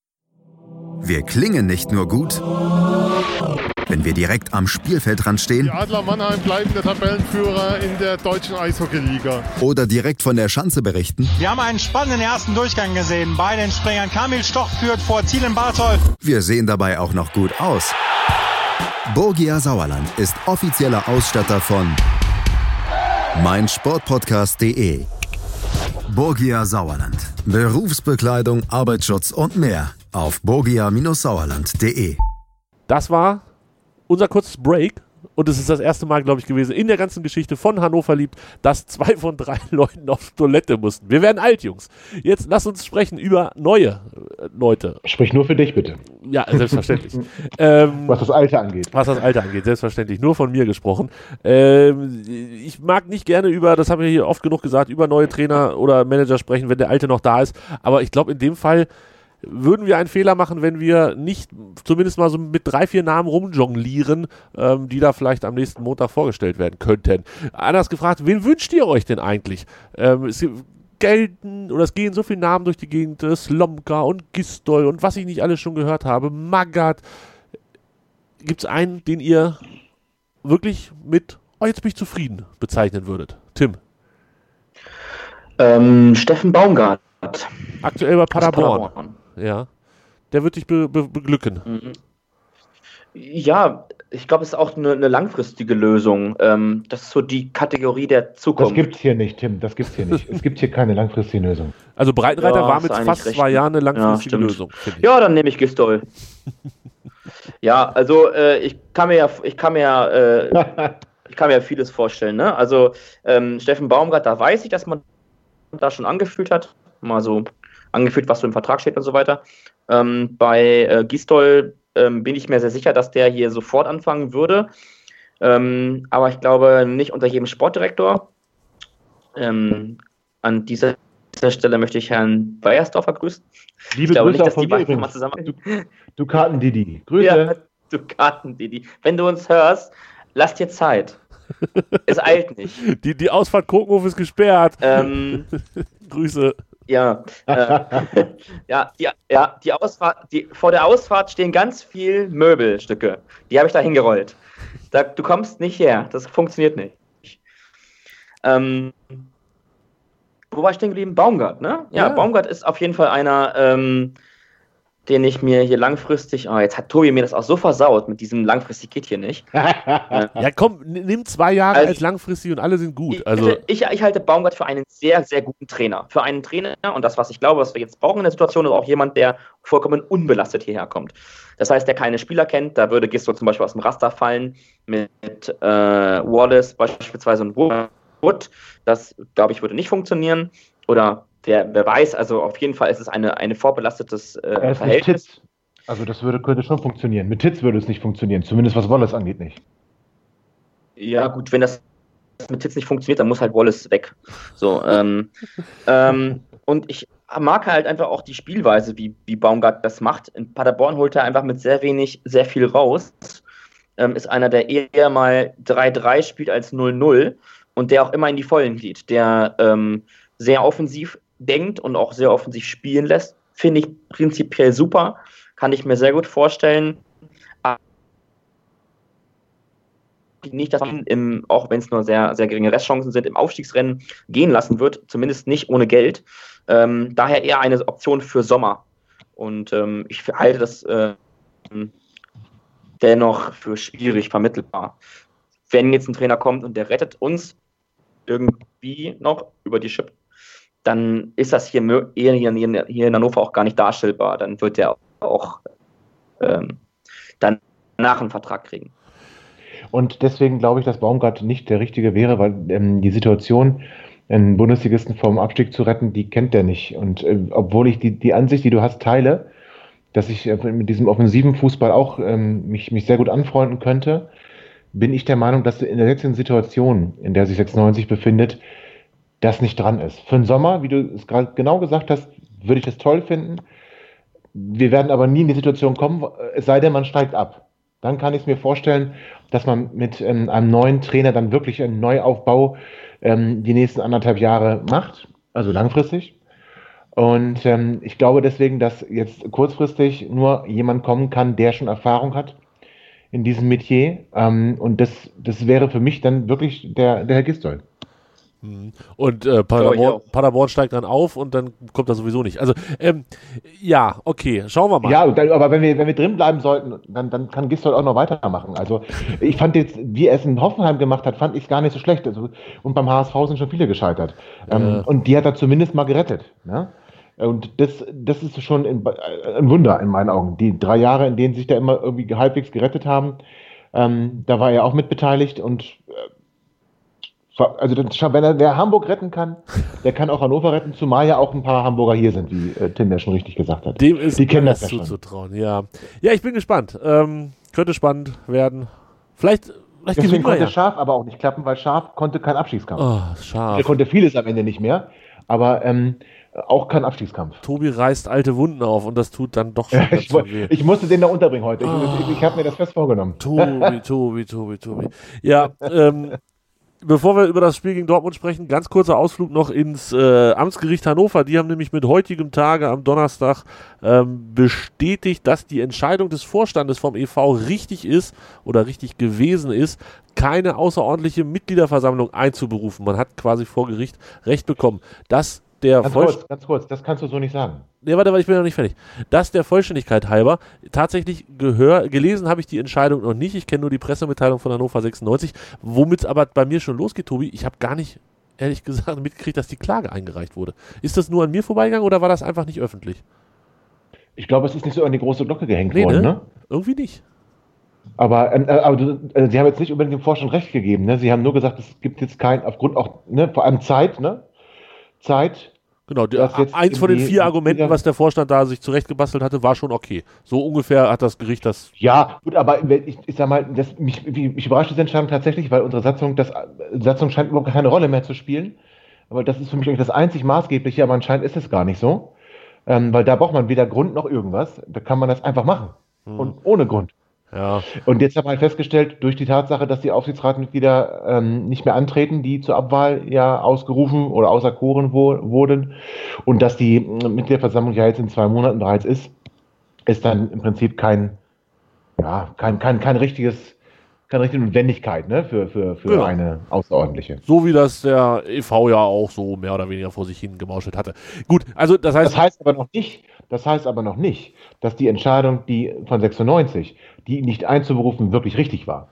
Wir klingen nicht nur gut, wenn wir direkt am Spielfeldrand stehen. Die Adler Mannheim bleiben der Tabellenführer in der deutschen Eishockeyliga. Oder direkt von der Schanze berichten. Wir haben einen spannenden ersten Durchgang gesehen. Bei den Springern Kamil Stoch führt vor Zielen Bartol. Wir sehen dabei auch noch gut aus. Borgia Sauerland ist offizieller Ausstatter von meinsportpodcast punkt de. Borgia Sauerland. Berufsbekleidung, Arbeitsschutz und mehr auf borgia Sauerland punkt de. Das war unser kurzes Break und es ist das erste Mal, glaube ich, gewesen in der ganzen Geschichte von Hannover liebt, dass zwei von drei Leuten auf Toilette mussten. Wir werden alt, Jungs. Jetzt lass uns sprechen über neue äh, Leute. Sprich nur für dich, bitte. Ja, selbstverständlich. ähm, was das Alter angeht. Was das Alter angeht, selbstverständlich. Nur von mir gesprochen. Ähm, ich mag nicht gerne über, das haben wir hier oft genug gesagt, über neue Trainer oder Manager sprechen, wenn der Alte noch da ist. Aber ich glaube, in dem Fall würden wir einen Fehler machen, wenn wir nicht zumindest mal so mit drei, vier Namen rumjonglieren, ähm, die da vielleicht am nächsten Montag vorgestellt werden könnten. Anders gefragt, wen wünscht ihr euch denn eigentlich? Ähm, es gelten oder es gehen so viele Namen durch die Gegend, äh, Slomka und Gisdol und was ich nicht alles schon gehört habe, Magath. Gibt es einen, den ihr wirklich mit, oh, jetzt bin ich zufrieden, bezeichnen würdet? Tim? Ähm, Steffen Baumgart. Aktuell bei Paderborn. Paderborn. Ja, der wird dich be- be- beglücken. Mhm. Ja, ich glaube, es ist auch eine, eine langfristige Lösung. Ähm, das ist so die Kategorie der Zukunft. Das gibt's hier nicht, Tim, das gibt's hier nicht. Es gibt hier keine langfristige Lösung. Also Breitenreiter ja, war mit fast zwei Jahren eine langfristige ja, Lösung. Ja, dann nehme ich Gisdol. Ja, also äh, ich kann mir ja, ich kann mir ja, äh, ich kann mir ja vieles vorstellen. Ne? Also ähm, Steffen Baumgart, da weiß ich, dass man da schon angefühlt hat, mal so angefühlt, was so im Vertrag steht und so weiter. Ähm, bei äh, Gisdol ähm, bin ich mir sehr sicher, dass der hier sofort anfangen würde. Ähm, aber ich glaube nicht unter jedem Sportdirektor. Ähm, an dieser, dieser Stelle möchte ich Herrn Beiersdorfer grüßen. Liebe ich glaube Grüße nicht, dass auch die von mir beiden mal übrigens. zusammen. Du, du Karten-Didi. Grüße. Ja, du Karten-Didi. Wenn du uns hörst, lass dir Zeit. Es eilt nicht. Die, die Ausfahrt Kokenhof ist gesperrt. Ähm, Grüße. Ja, äh, ja, die, ja die Ausfahrt, die, vor der Ausfahrt stehen ganz viel Möbelstücke. Die habe ich da hingerollt. Da, du kommst nicht her. Das funktioniert nicht. Ähm, wo war ich denn geblieben? Baumgart, ne? Ja, ja, Baumgart ist auf jeden Fall einer, ähm, den ich mir hier langfristig, oh, jetzt hat Tobi mir das auch so versaut, mit diesem langfristig geht hier nicht. Ja, komm, nimm zwei Jahre also, als langfristig und alle sind gut. Also ich, ich halte Baumgart für einen sehr, sehr guten Trainer. Für einen Trainer, und das, was ich glaube, was wir jetzt brauchen in der Situation, ist auch jemand, der vollkommen unbelastet hierher kommt. Das heißt, der keine Spieler kennt, da würde Gisdol zum Beispiel aus dem Raster fallen, mit äh, Wallace beispielsweise und Wood. Das, glaube ich, würde nicht funktionieren. Oder Wer, wer weiß, also auf jeden Fall ist es eine, eine vorbelastetes äh, Verhältnis. Titz. Also das würde, könnte schon funktionieren. Mit Titz würde es nicht funktionieren, zumindest was Wallace angeht nicht. Ja gut, wenn das mit Titz nicht funktioniert, dann muss halt Wallace weg. So, ähm, ähm, und ich, mag halt einfach auch die Spielweise, wie, wie Baumgart das macht. In Paderborn holt er einfach mit sehr wenig sehr viel raus. Ähm, ist einer, der eher mal drei drei spielt als null null und der auch immer in die Vollen geht. Der ähm, sehr offensiv denkt und auch sehr offensiv spielen lässt. Finde ich prinzipiell super. Kann ich mir sehr gut vorstellen. Nicht, dass man, im, auch wenn es nur sehr, sehr geringe Restchancen sind, im Aufstiegsrennen gehen lassen wird. Zumindest nicht ohne Geld. Ähm, daher eher eine Option für Sommer. Und ähm, ich halte das äh, dennoch für schwierig vermittelbar. Wenn jetzt ein Trainer kommt und der rettet uns irgendwie noch über die Chip, dann ist das hier, hier, hier in Hannover auch gar nicht darstellbar. Dann wird der auch ähm, dann nach einen Vertrag kriegen. Und deswegen glaube ich, dass Baumgart nicht der Richtige wäre, weil ähm, die Situation, einen Bundesligisten vom Abstieg zu retten, die kennt er nicht. Und äh, obwohl ich die, die Ansicht, die du hast, teile, dass ich äh, mit diesem offensiven Fußball auch ähm, mich, mich sehr gut anfreunden könnte, bin ich der Meinung, dass in der jetzigen Situation, in der sich sechsundneunzig befindet, das nicht dran ist. Für den Sommer, wie du es gerade genau gesagt hast, würde ich das toll finden. Wir werden aber nie in die Situation kommen, es sei denn, man steigt ab. Dann kann ich es mir vorstellen, dass man mit ähm, einem neuen Trainer dann wirklich einen Neuaufbau ähm, die nächsten anderthalb Jahre macht, also langfristig. Und ähm, ich glaube deswegen, dass jetzt kurzfristig nur jemand kommen kann, der schon Erfahrung hat in diesem Metier. Ähm, und das, das wäre für mich dann wirklich der, der Herr Gistol. Und äh, Paderborn, Paderborn steigt dann auf und dann kommt er sowieso nicht. Also, ähm, ja, okay, schauen wir mal. Ja, aber wenn wir, wenn wir drin bleiben sollten, dann, dann kann Gistol auch noch weitermachen. Also, ich fand jetzt, wie er es in Hoffenheim gemacht hat, fand ich es gar nicht so schlecht. Also, und beim H S V sind schon viele gescheitert. Äh. Ähm, und die hat er zumindest mal gerettet. Ne? Und das, das ist schon ein, ein Wunder in meinen Augen. Die drei Jahre, in denen sich da immer irgendwie halbwegs gerettet haben, ähm, da war er auch mit beteiligt und äh, also wenn er wer Hamburg retten kann, der kann auch Hannover retten, zumal ja auch ein paar Hamburger hier sind, wie äh, Tim ja schon richtig gesagt hat. Dem ist die kennen das ja zuzutrauen, ja. Ja, ich bin gespannt. Ähm, könnte spannend werden. Vielleicht, vielleicht Deswegen konnte ja. Scharf aber auch nicht klappen, weil Scharf konnte keinen Abstiegskampf. Oh, Scharf. Er konnte vieles am Ende nicht mehr, aber ähm, auch kein Abstiegskampf. Tobi reißt alte Wunden auf und das tut dann doch schon ja, ich, weh. Ich musste den da unterbringen heute. Ich, oh. ich, ich habe mir das fest vorgenommen. Tobi, Tobi, Tobi, Tobi. Ja, ähm, bevor wir über das Spiel gegen Dortmund sprechen, ganz kurzer Ausflug noch ins äh, Amtsgericht Hannover. Die haben nämlich mit heutigem Tage am Donnerstag ähm, bestätigt, dass die Entscheidung des Vorstandes vom E V richtig ist oder richtig gewesen ist, keine außerordentliche Mitgliederversammlung einzuberufen. Man hat quasi vor Gericht Recht bekommen, dass der ganz kurz, ganz kurz, das kannst du so nicht sagen. Nee, warte, warte, ich bin noch nicht fertig. Dass der Vollständigkeit halber, tatsächlich gehör, gelesen habe ich die Entscheidung noch nicht, ich kenne nur die Pressemitteilung von Hannover sechsundneunzig, womit es aber bei mir schon losgeht, Tobi, ich habe gar nicht, ehrlich gesagt, mitgekriegt, dass die Klage eingereicht wurde. Ist das nur an mir vorbeigegangen oder war das einfach nicht öffentlich? Ich glaube, es ist nicht so an die große Glocke gehängt nee, worden, ne? ne? Irgendwie nicht. Aber, äh, aber äh, Sie haben jetzt nicht unbedingt dem Vorstand Recht gegeben, ne? Sie haben nur gesagt, es gibt jetzt kein, aufgrund auch, ne, vor allem Zeit, ne? Zeit. Genau, die, eins von den vier Argumenten, wieder, was der Vorstand da sich zurechtgebastelt hatte, war schon okay. So ungefähr hat das Gericht das... Ja, gut, aber ich, ich sag mal, das, mich, mich überrascht diese Entscheidung tatsächlich, weil unsere Satzung, das, Satzung scheint überhaupt keine Rolle mehr zu spielen. Aber das ist für mich eigentlich das einzig Maßgebliche, aber anscheinend ist es gar nicht so. Ähm, weil da braucht man weder Grund noch irgendwas. Da kann man das einfach machen. Hm. Und ohne Grund. Ja. Und jetzt haben wir festgestellt, durch die Tatsache, dass die Aufsichtsratmitglieder ähm, nicht mehr antreten, die zur Abwahl ja ausgerufen oder auserkoren wo, wurden, und dass die Mitgliederversammlung ja jetzt in zwei Monaten bereits ist, ist dann im Prinzip kein, ja, kein, kein, kein richtiges, keine richtige Notwendigkeit, ne, für, für, für genau. eine außerordentliche. So wie das der E V ja auch so mehr oder weniger vor sich hin gemauschelt hatte. Gut, also das heißt... Das heißt aber noch nicht, das heißt aber noch nicht, dass die Entscheidung, die von sechsundneunzig, die nicht einzuberufen, wirklich richtig war.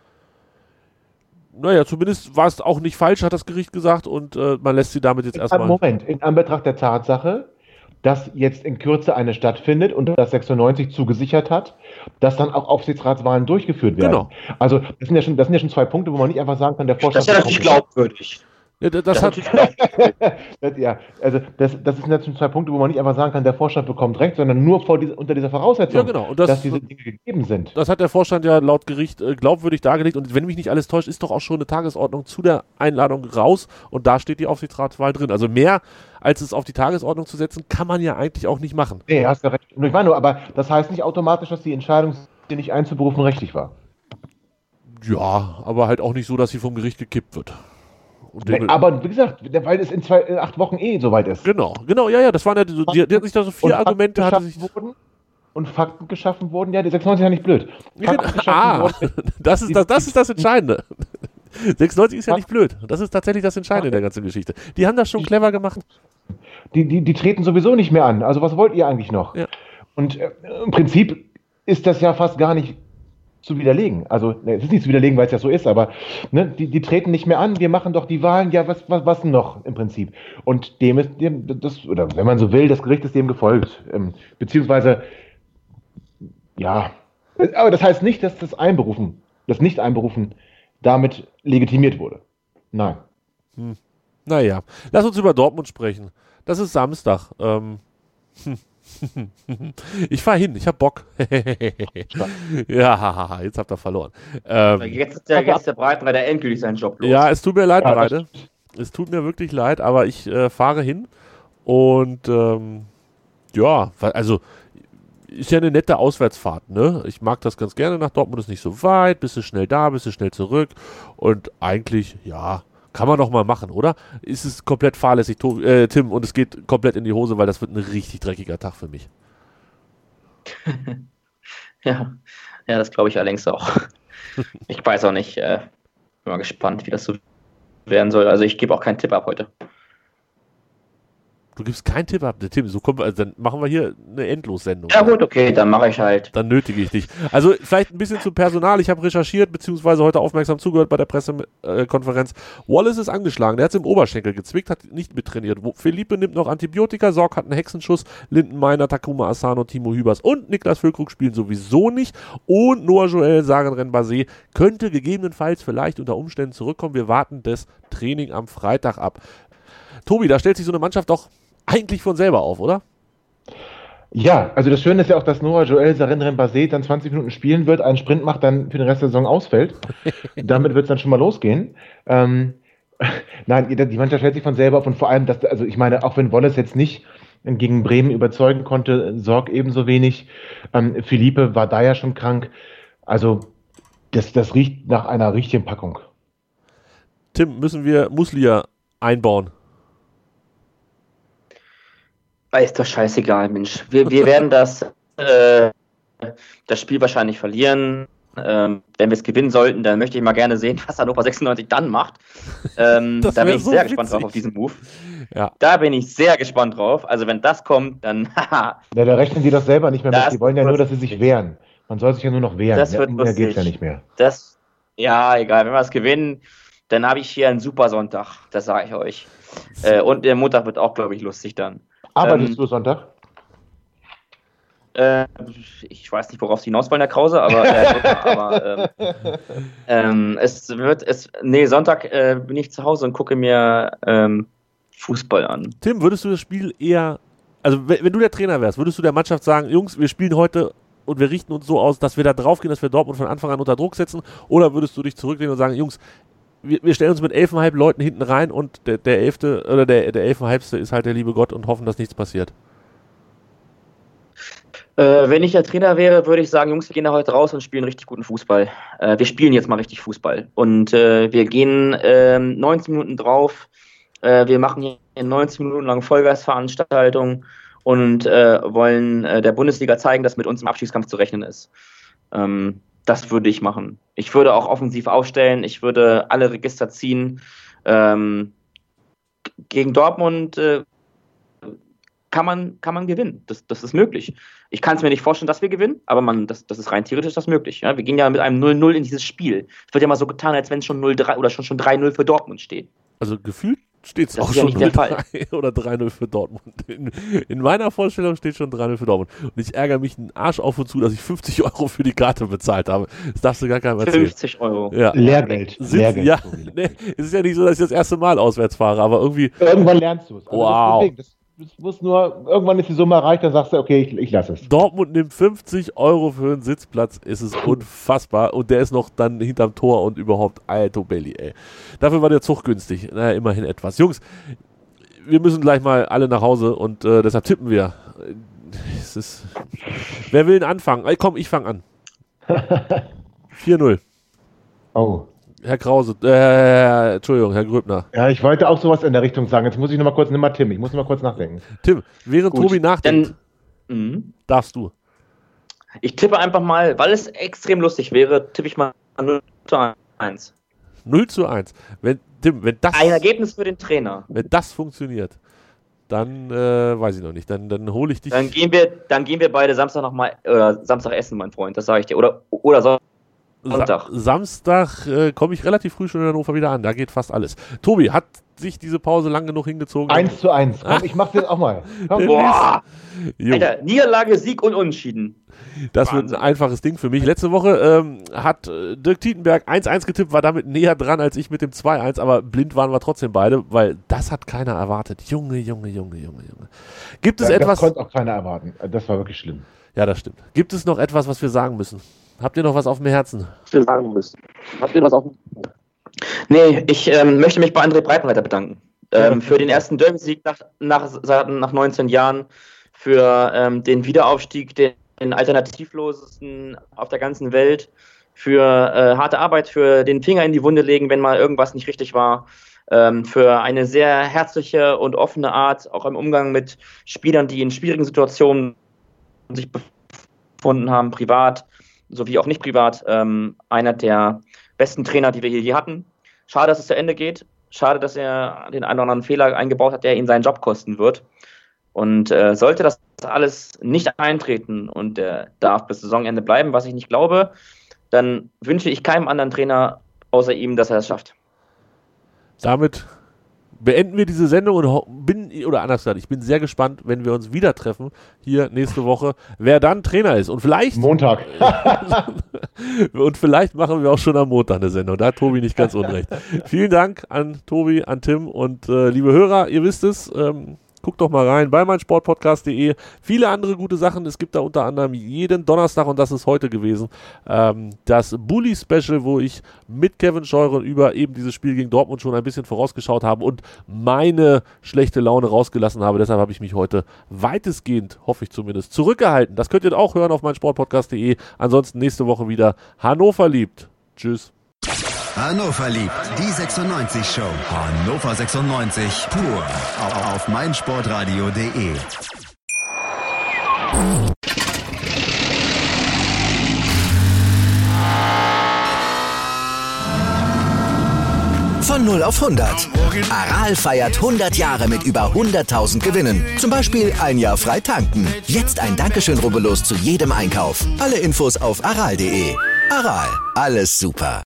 Naja, zumindest war es auch nicht falsch, hat das Gericht gesagt, und äh, man lässt sie damit jetzt erstmal... Moment, in Anbetracht der Tatsache, dass jetzt in Kürze eine stattfindet und das sechsundneunzig zugesichert hat, dass dann auch Aufsichtsratswahlen durchgeführt werden. Genau. Also das sind ja schon, das sind ja schon zwei Punkte, wo man nicht einfach sagen kann, der Vorstand... Das ist ja nicht glaubwürdig. Ja, das, das hat das, ja, also das, das sind natürlich zwei Punkte, wo man nicht einfach sagen kann, der Vorstand bekommt Recht, sondern nur vor diese, unter dieser Voraussetzung, ja, genau. Und das, dass diese Dinge gegeben sind. Das hat der Vorstand ja laut Gericht äh, glaubwürdig dargelegt. Und wenn mich nicht alles täuscht, ist doch auch schon eine Tagesordnung zu der Einladung raus. Und da steht die Aufsichtsratswahl drin. Also mehr als es auf die Tagesordnung zu setzen, kann man ja eigentlich auch nicht machen. Nee, hast du recht. Ich meine nur, aber das heißt nicht automatisch, dass die Entscheidung, die nicht einzuberufen, richtig war. Ja, aber halt auch nicht so, dass sie vom Gericht gekippt wird. Und Nee, aber wie gesagt, weil es in, zwei, in acht Wochen eh soweit ist. Genau, genau, ja, ja, das waren ja, so, die, die hat sich da so vier Und Argumente, Fakten hatte sich. geschaffen wurden, und Fakten geschaffen wurden, ja, die sechsundneunzig ist ja nicht blöd. Fakten geschaffen Ah, wurden, das ist das, das ist das Entscheidende. sechsundneunzig ist ja nicht blöd. Das ist tatsächlich das Entscheidende in der ganzen Geschichte. Die haben das schon clever gemacht. die, die, die treten sowieso nicht mehr an. Also was wollt ihr eigentlich noch? Ja. Und äh, im Prinzip ist das ja fast gar nicht zu widerlegen. Also ne, es ist nicht zu widerlegen, weil es ja so ist, aber ne, die, die treten nicht mehr an, wir machen doch die Wahlen, ja, was, was, was denn noch im Prinzip? Und dem ist dem, das, oder wenn man so will, das Gericht ist dem gefolgt. Ähm, beziehungsweise, ja, aber das heißt nicht, dass das Einberufen, das Nicht-Einberufen damit legitimiert wurde. Nein. Hm. Naja, lass uns über Dortmund sprechen. Das ist Samstag. Ähm. Ich fahre hin, ich hab Bock. Ja, jetzt habt ihr verloren. Ähm, jetzt ist der, jetzt der Breitenreiter endgültig seinen Job los. Ja, es tut mir leid, Ja, Breite. Es tut mir wirklich leid, aber ich äh, fahre hin und ähm, ja, also ist ja eine nette Auswärtsfahrt, ne? Ich mag das ganz gerne, nach Dortmund ist nicht so weit, bist du schnell da, bist du schnell zurück und eigentlich, ja, kann man doch mal machen, oder? Ist es komplett fahrlässig, äh, Tim, und es geht komplett in die Hose, weil das wird ein richtig dreckiger Tag für mich. ja. ja, das glaube ich allerdings auch. Ich weiß auch nicht, äh, bin mal gespannt, wie das so werden soll. Also ich gebe auch keinen Tipp ab heute. Du gibst keinen Tipp ab, Tim, so kommen wir, also dann machen wir hier eine Endlossendung. Ja gut, okay, dann mache ich halt. Dann nötige ich dich. Also vielleicht ein bisschen zum Personal. Ich habe recherchiert, beziehungsweise heute aufmerksam zugehört bei der Pressekonferenz. Wallace ist angeschlagen, der hat es im Oberschenkel gezwickt, hat nicht mittrainiert. Felipe nimmt noch Antibiotika, Sorg hat einen Hexenschuss, Linden Meiner, Takuma Asano, Timo Hübers und Niklas Füllkrug spielen sowieso nicht. Und Noah Joel Sagenren-Basé könnte gegebenenfalls vielleicht unter Umständen zurückkommen. Wir warten das Training am Freitag ab. Tobi, da stellt sich so eine Mannschaft doch eigentlich von selber auf, oder? Ja, also das Schöne ist ja auch, dass Noah Joel Sagenren-Basé dann zwanzig Minuten spielen wird, einen Sprint macht, dann für den Rest der Saison ausfällt. Damit wird es dann schon mal losgehen. Ähm, nein, die Mannschaft stellt sich von selber auf und vor allem, dass, also ich meine, auch wenn Wallace jetzt nicht gegen Bremen überzeugen konnte, Sorg ebenso wenig. Ähm, Felipe war da ja schon krank. Also das, das riecht nach einer richtigen Packung. Tim, müssen wir Muslia einbauen? Ist doch scheißegal, Mensch. Wir, wir werden das, äh, das Spiel wahrscheinlich verlieren. Ähm, wenn wir es gewinnen sollten, dann möchte ich mal gerne sehen, was Hannover sechsundneunzig dann macht. Ähm, da bin ich so sehr witzig. gespannt drauf auf diesen Move. Ja. Da bin ich sehr gespannt drauf. Also wenn das kommt, dann haha. Ja, da rechnen die das selber nicht mehr das mit. Die wollen ja nur, dass sie sich wehren. Man soll sich ja nur noch wehren. Das wird mehr geht ja nicht mehr. Das, ja, egal. Wenn wir es gewinnen, dann habe ich hier einen super Sonntag. Das sage ich euch. Äh, und der Montag wird auch, glaube ich, lustig dann. Arbeitest ähm, du Sonntag? Äh, ich weiß nicht, worauf Sie hinaus wollen, Herr Krause, aber, äh, aber ähm, ähm, es wird, es, nee, Sonntag äh, bin ich zu Hause und gucke mir ähm, Fußball an. Tim, würdest du das Spiel eher, also wenn, wenn du der Trainer wärst, würdest du der Mannschaft sagen, Jungs, wir spielen heute und wir richten uns so aus, dass wir da draufgehen, dass wir Dortmund von Anfang an unter Druck setzen, oder würdest du dich zurücklehnen und sagen, Jungs, wir, wir stellen uns mit elfeinhalb Leuten hinten rein und der, der elfte oder der, der elfeinhalbste ist halt der liebe Gott und hoffen, dass nichts passiert? Äh, wenn ich der Trainer wäre, würde ich sagen, Jungs, wir gehen da heute raus und spielen richtig guten Fußball. Äh, wir spielen jetzt mal richtig Fußball. Und äh, wir gehen äh, neunzehn Minuten drauf. Äh, wir machen hier neunzig Minuten lang Vollgasveranstaltung und äh, wollen äh, der Bundesliga zeigen, dass mit uns im Abstiegskampf zu rechnen ist. Ähm, das würde ich machen. Ich würde auch offensiv aufstellen. Ich würde alle Register ziehen. Ähm, gegen Dortmund äh, kann man, kann man gewinnen. Das, das ist möglich. Ich kann es mir nicht vorstellen, dass wir gewinnen, aber man, das, das ist rein theoretisch das möglich. Ja? Wir gehen ja mit einem null null in dieses Spiel. Es wird ja mal so getan, als wenn es schon null drei oder schon, schon drei null für Dortmund steht. Also gefühlt steht es auch schon null drei oder drei null für Dortmund. In, in meiner Vorstellung steht schon drei null für Dortmund. Und ich ärgere mich einen Arsch auf und zu, dass ich fünfzig Euro für die Karte bezahlt habe. Das darfst du gar keinem erzählen. fünfzig Euro. Ja. Lehrgeld. Sitz, Lehrgeld. Ja, nee, es ist ja nicht so, dass ich das erste Mal auswärts fahre, aber irgendwie... Irgendwann lernst du es. Also wow. Das, das muss nur, irgendwann ist die Summe erreicht, dann sagst du, okay, ich, ich lasse es. Dortmund nimmt fünfzig Euro für einen Sitzplatz, es ist unfassbar. Und der ist noch dann hinterm Tor und überhaupt Alto Belli, ey. Dafür war der Zug günstig. Naja, immerhin etwas. Jungs, wir müssen gleich mal alle nach Hause und äh, deshalb tippen wir. Es ist, wer will denn anfangen? Ey, komm, ich fange an. vier null. Oh. Herr Krause, äh, Entschuldigung, Herr Gröbner. Ja, ich wollte auch sowas in der Richtung sagen. Jetzt muss ich noch mal kurz, nimm mal Tim, ich muss noch mal kurz nachdenken. Tim, während Gut, Tobi nachdenkt, dann, mh. darfst du. Ich tippe einfach mal, weil es extrem lustig wäre, tippe ich mal null zu eins. null zu eins. Wenn, Tim, wenn das, Ein Ergebnis für den Trainer. wenn das funktioniert, dann äh, weiß ich noch nicht. Dann, dann hole ich dich. Dann gehen wir, dann gehen wir beide Samstag noch mal, oder Samstag essen, mein Freund, das sage ich dir. Oder, oder so. Sonntag. Sa- Samstag äh, komme ich relativ früh schon in Hannover wieder an. Da geht fast alles. Tobi, hat sich diese Pause lang genug hingezogen? eins zu eins. Komm, ich mach das auch mal. Komm. Boah! Jo, Alter, Niederlage, Sieg und Unentschieden. das wird ein einfaches Ding für mich. Letzte Woche ähm, hat äh, Dirk Tietenberg eins eins getippt, war damit näher dran als ich mit dem zwei eins, aber blind waren wir trotzdem beide, weil das hat keiner erwartet. Junge, Junge, Junge, Junge, Junge. Gibt es Ja, etwas... Das konnte auch keiner erwarten. Das war wirklich schlimm. Ja, das stimmt. Gibt es noch etwas, was wir sagen müssen? Habt ihr noch was auf dem Herzen? Sagen müssen. Habt ihr was auf dem Nee, ich ähm, möchte mich bei André Breitenreiter bedanken. Ähm, für den ersten Derby-Sieg nach, nach, nach neunzehn Jahren, für ähm, den Wiederaufstieg, den, den alternativlosesten auf der ganzen Welt, für äh, harte Arbeit, für den Finger in die Wunde legen, wenn mal irgendwas nicht richtig war, ähm, für eine sehr herzliche und offene Art, auch im Umgang mit Spielern, die in schwierigen Situationen sich befunden haben, privat sowie auch nicht privat, ähm, einer der besten Trainer, die wir hier, hier hatten. Schade, dass es zu Ende geht. Schade, dass er den einen oder anderen Fehler eingebaut hat, der ihn seinen Job kosten wird. Und äh, sollte das alles nicht eintreten und er darf bis Saisonende bleiben, was ich nicht glaube, dann wünsche ich keinem anderen Trainer außer ihm, dass er es schafft. Damit beenden wir diese Sendung und ho- bin, oder anders gesagt, ich bin sehr gespannt, wenn wir uns wieder treffen, hier nächste Woche, wer dann Trainer ist. Und vielleicht... Montag. und vielleicht machen wir auch schon am Montag eine Sendung. Da hat Tobi nicht ganz unrecht. Vielen Dank an Tobi, an Tim und äh, liebe Hörer, ihr wisst es, ähm, guckt doch mal rein bei meinsportpodcast punkt de. Viele andere gute Sachen. Es gibt da unter anderem jeden Donnerstag, und das ist heute gewesen, ähm, das Bully-Special, wo ich mit Kevin Scheuren über eben dieses Spiel gegen Dortmund schon ein bisschen vorausgeschaut habe und meine schlechte Laune rausgelassen habe. Deshalb habe ich mich heute weitestgehend, hoffe ich zumindest, zurückgehalten. Das könnt ihr auch hören auf meinsportpodcast punkt de. Ansonsten nächste Woche wieder Hannover liebt. Tschüss. Hannover liebt die sechsundneunzig Show. Hannover sechsundneunzig pur auf meinsportradio punkt de. Von null auf hundert. Aral feiert hundert Jahre mit über hunderttausend Gewinnen. Zum Beispiel ein Jahr frei tanken. Jetzt ein Dankeschön, rubbellos zu jedem Einkauf. Alle Infos auf aral punkt de. Aral, alles super.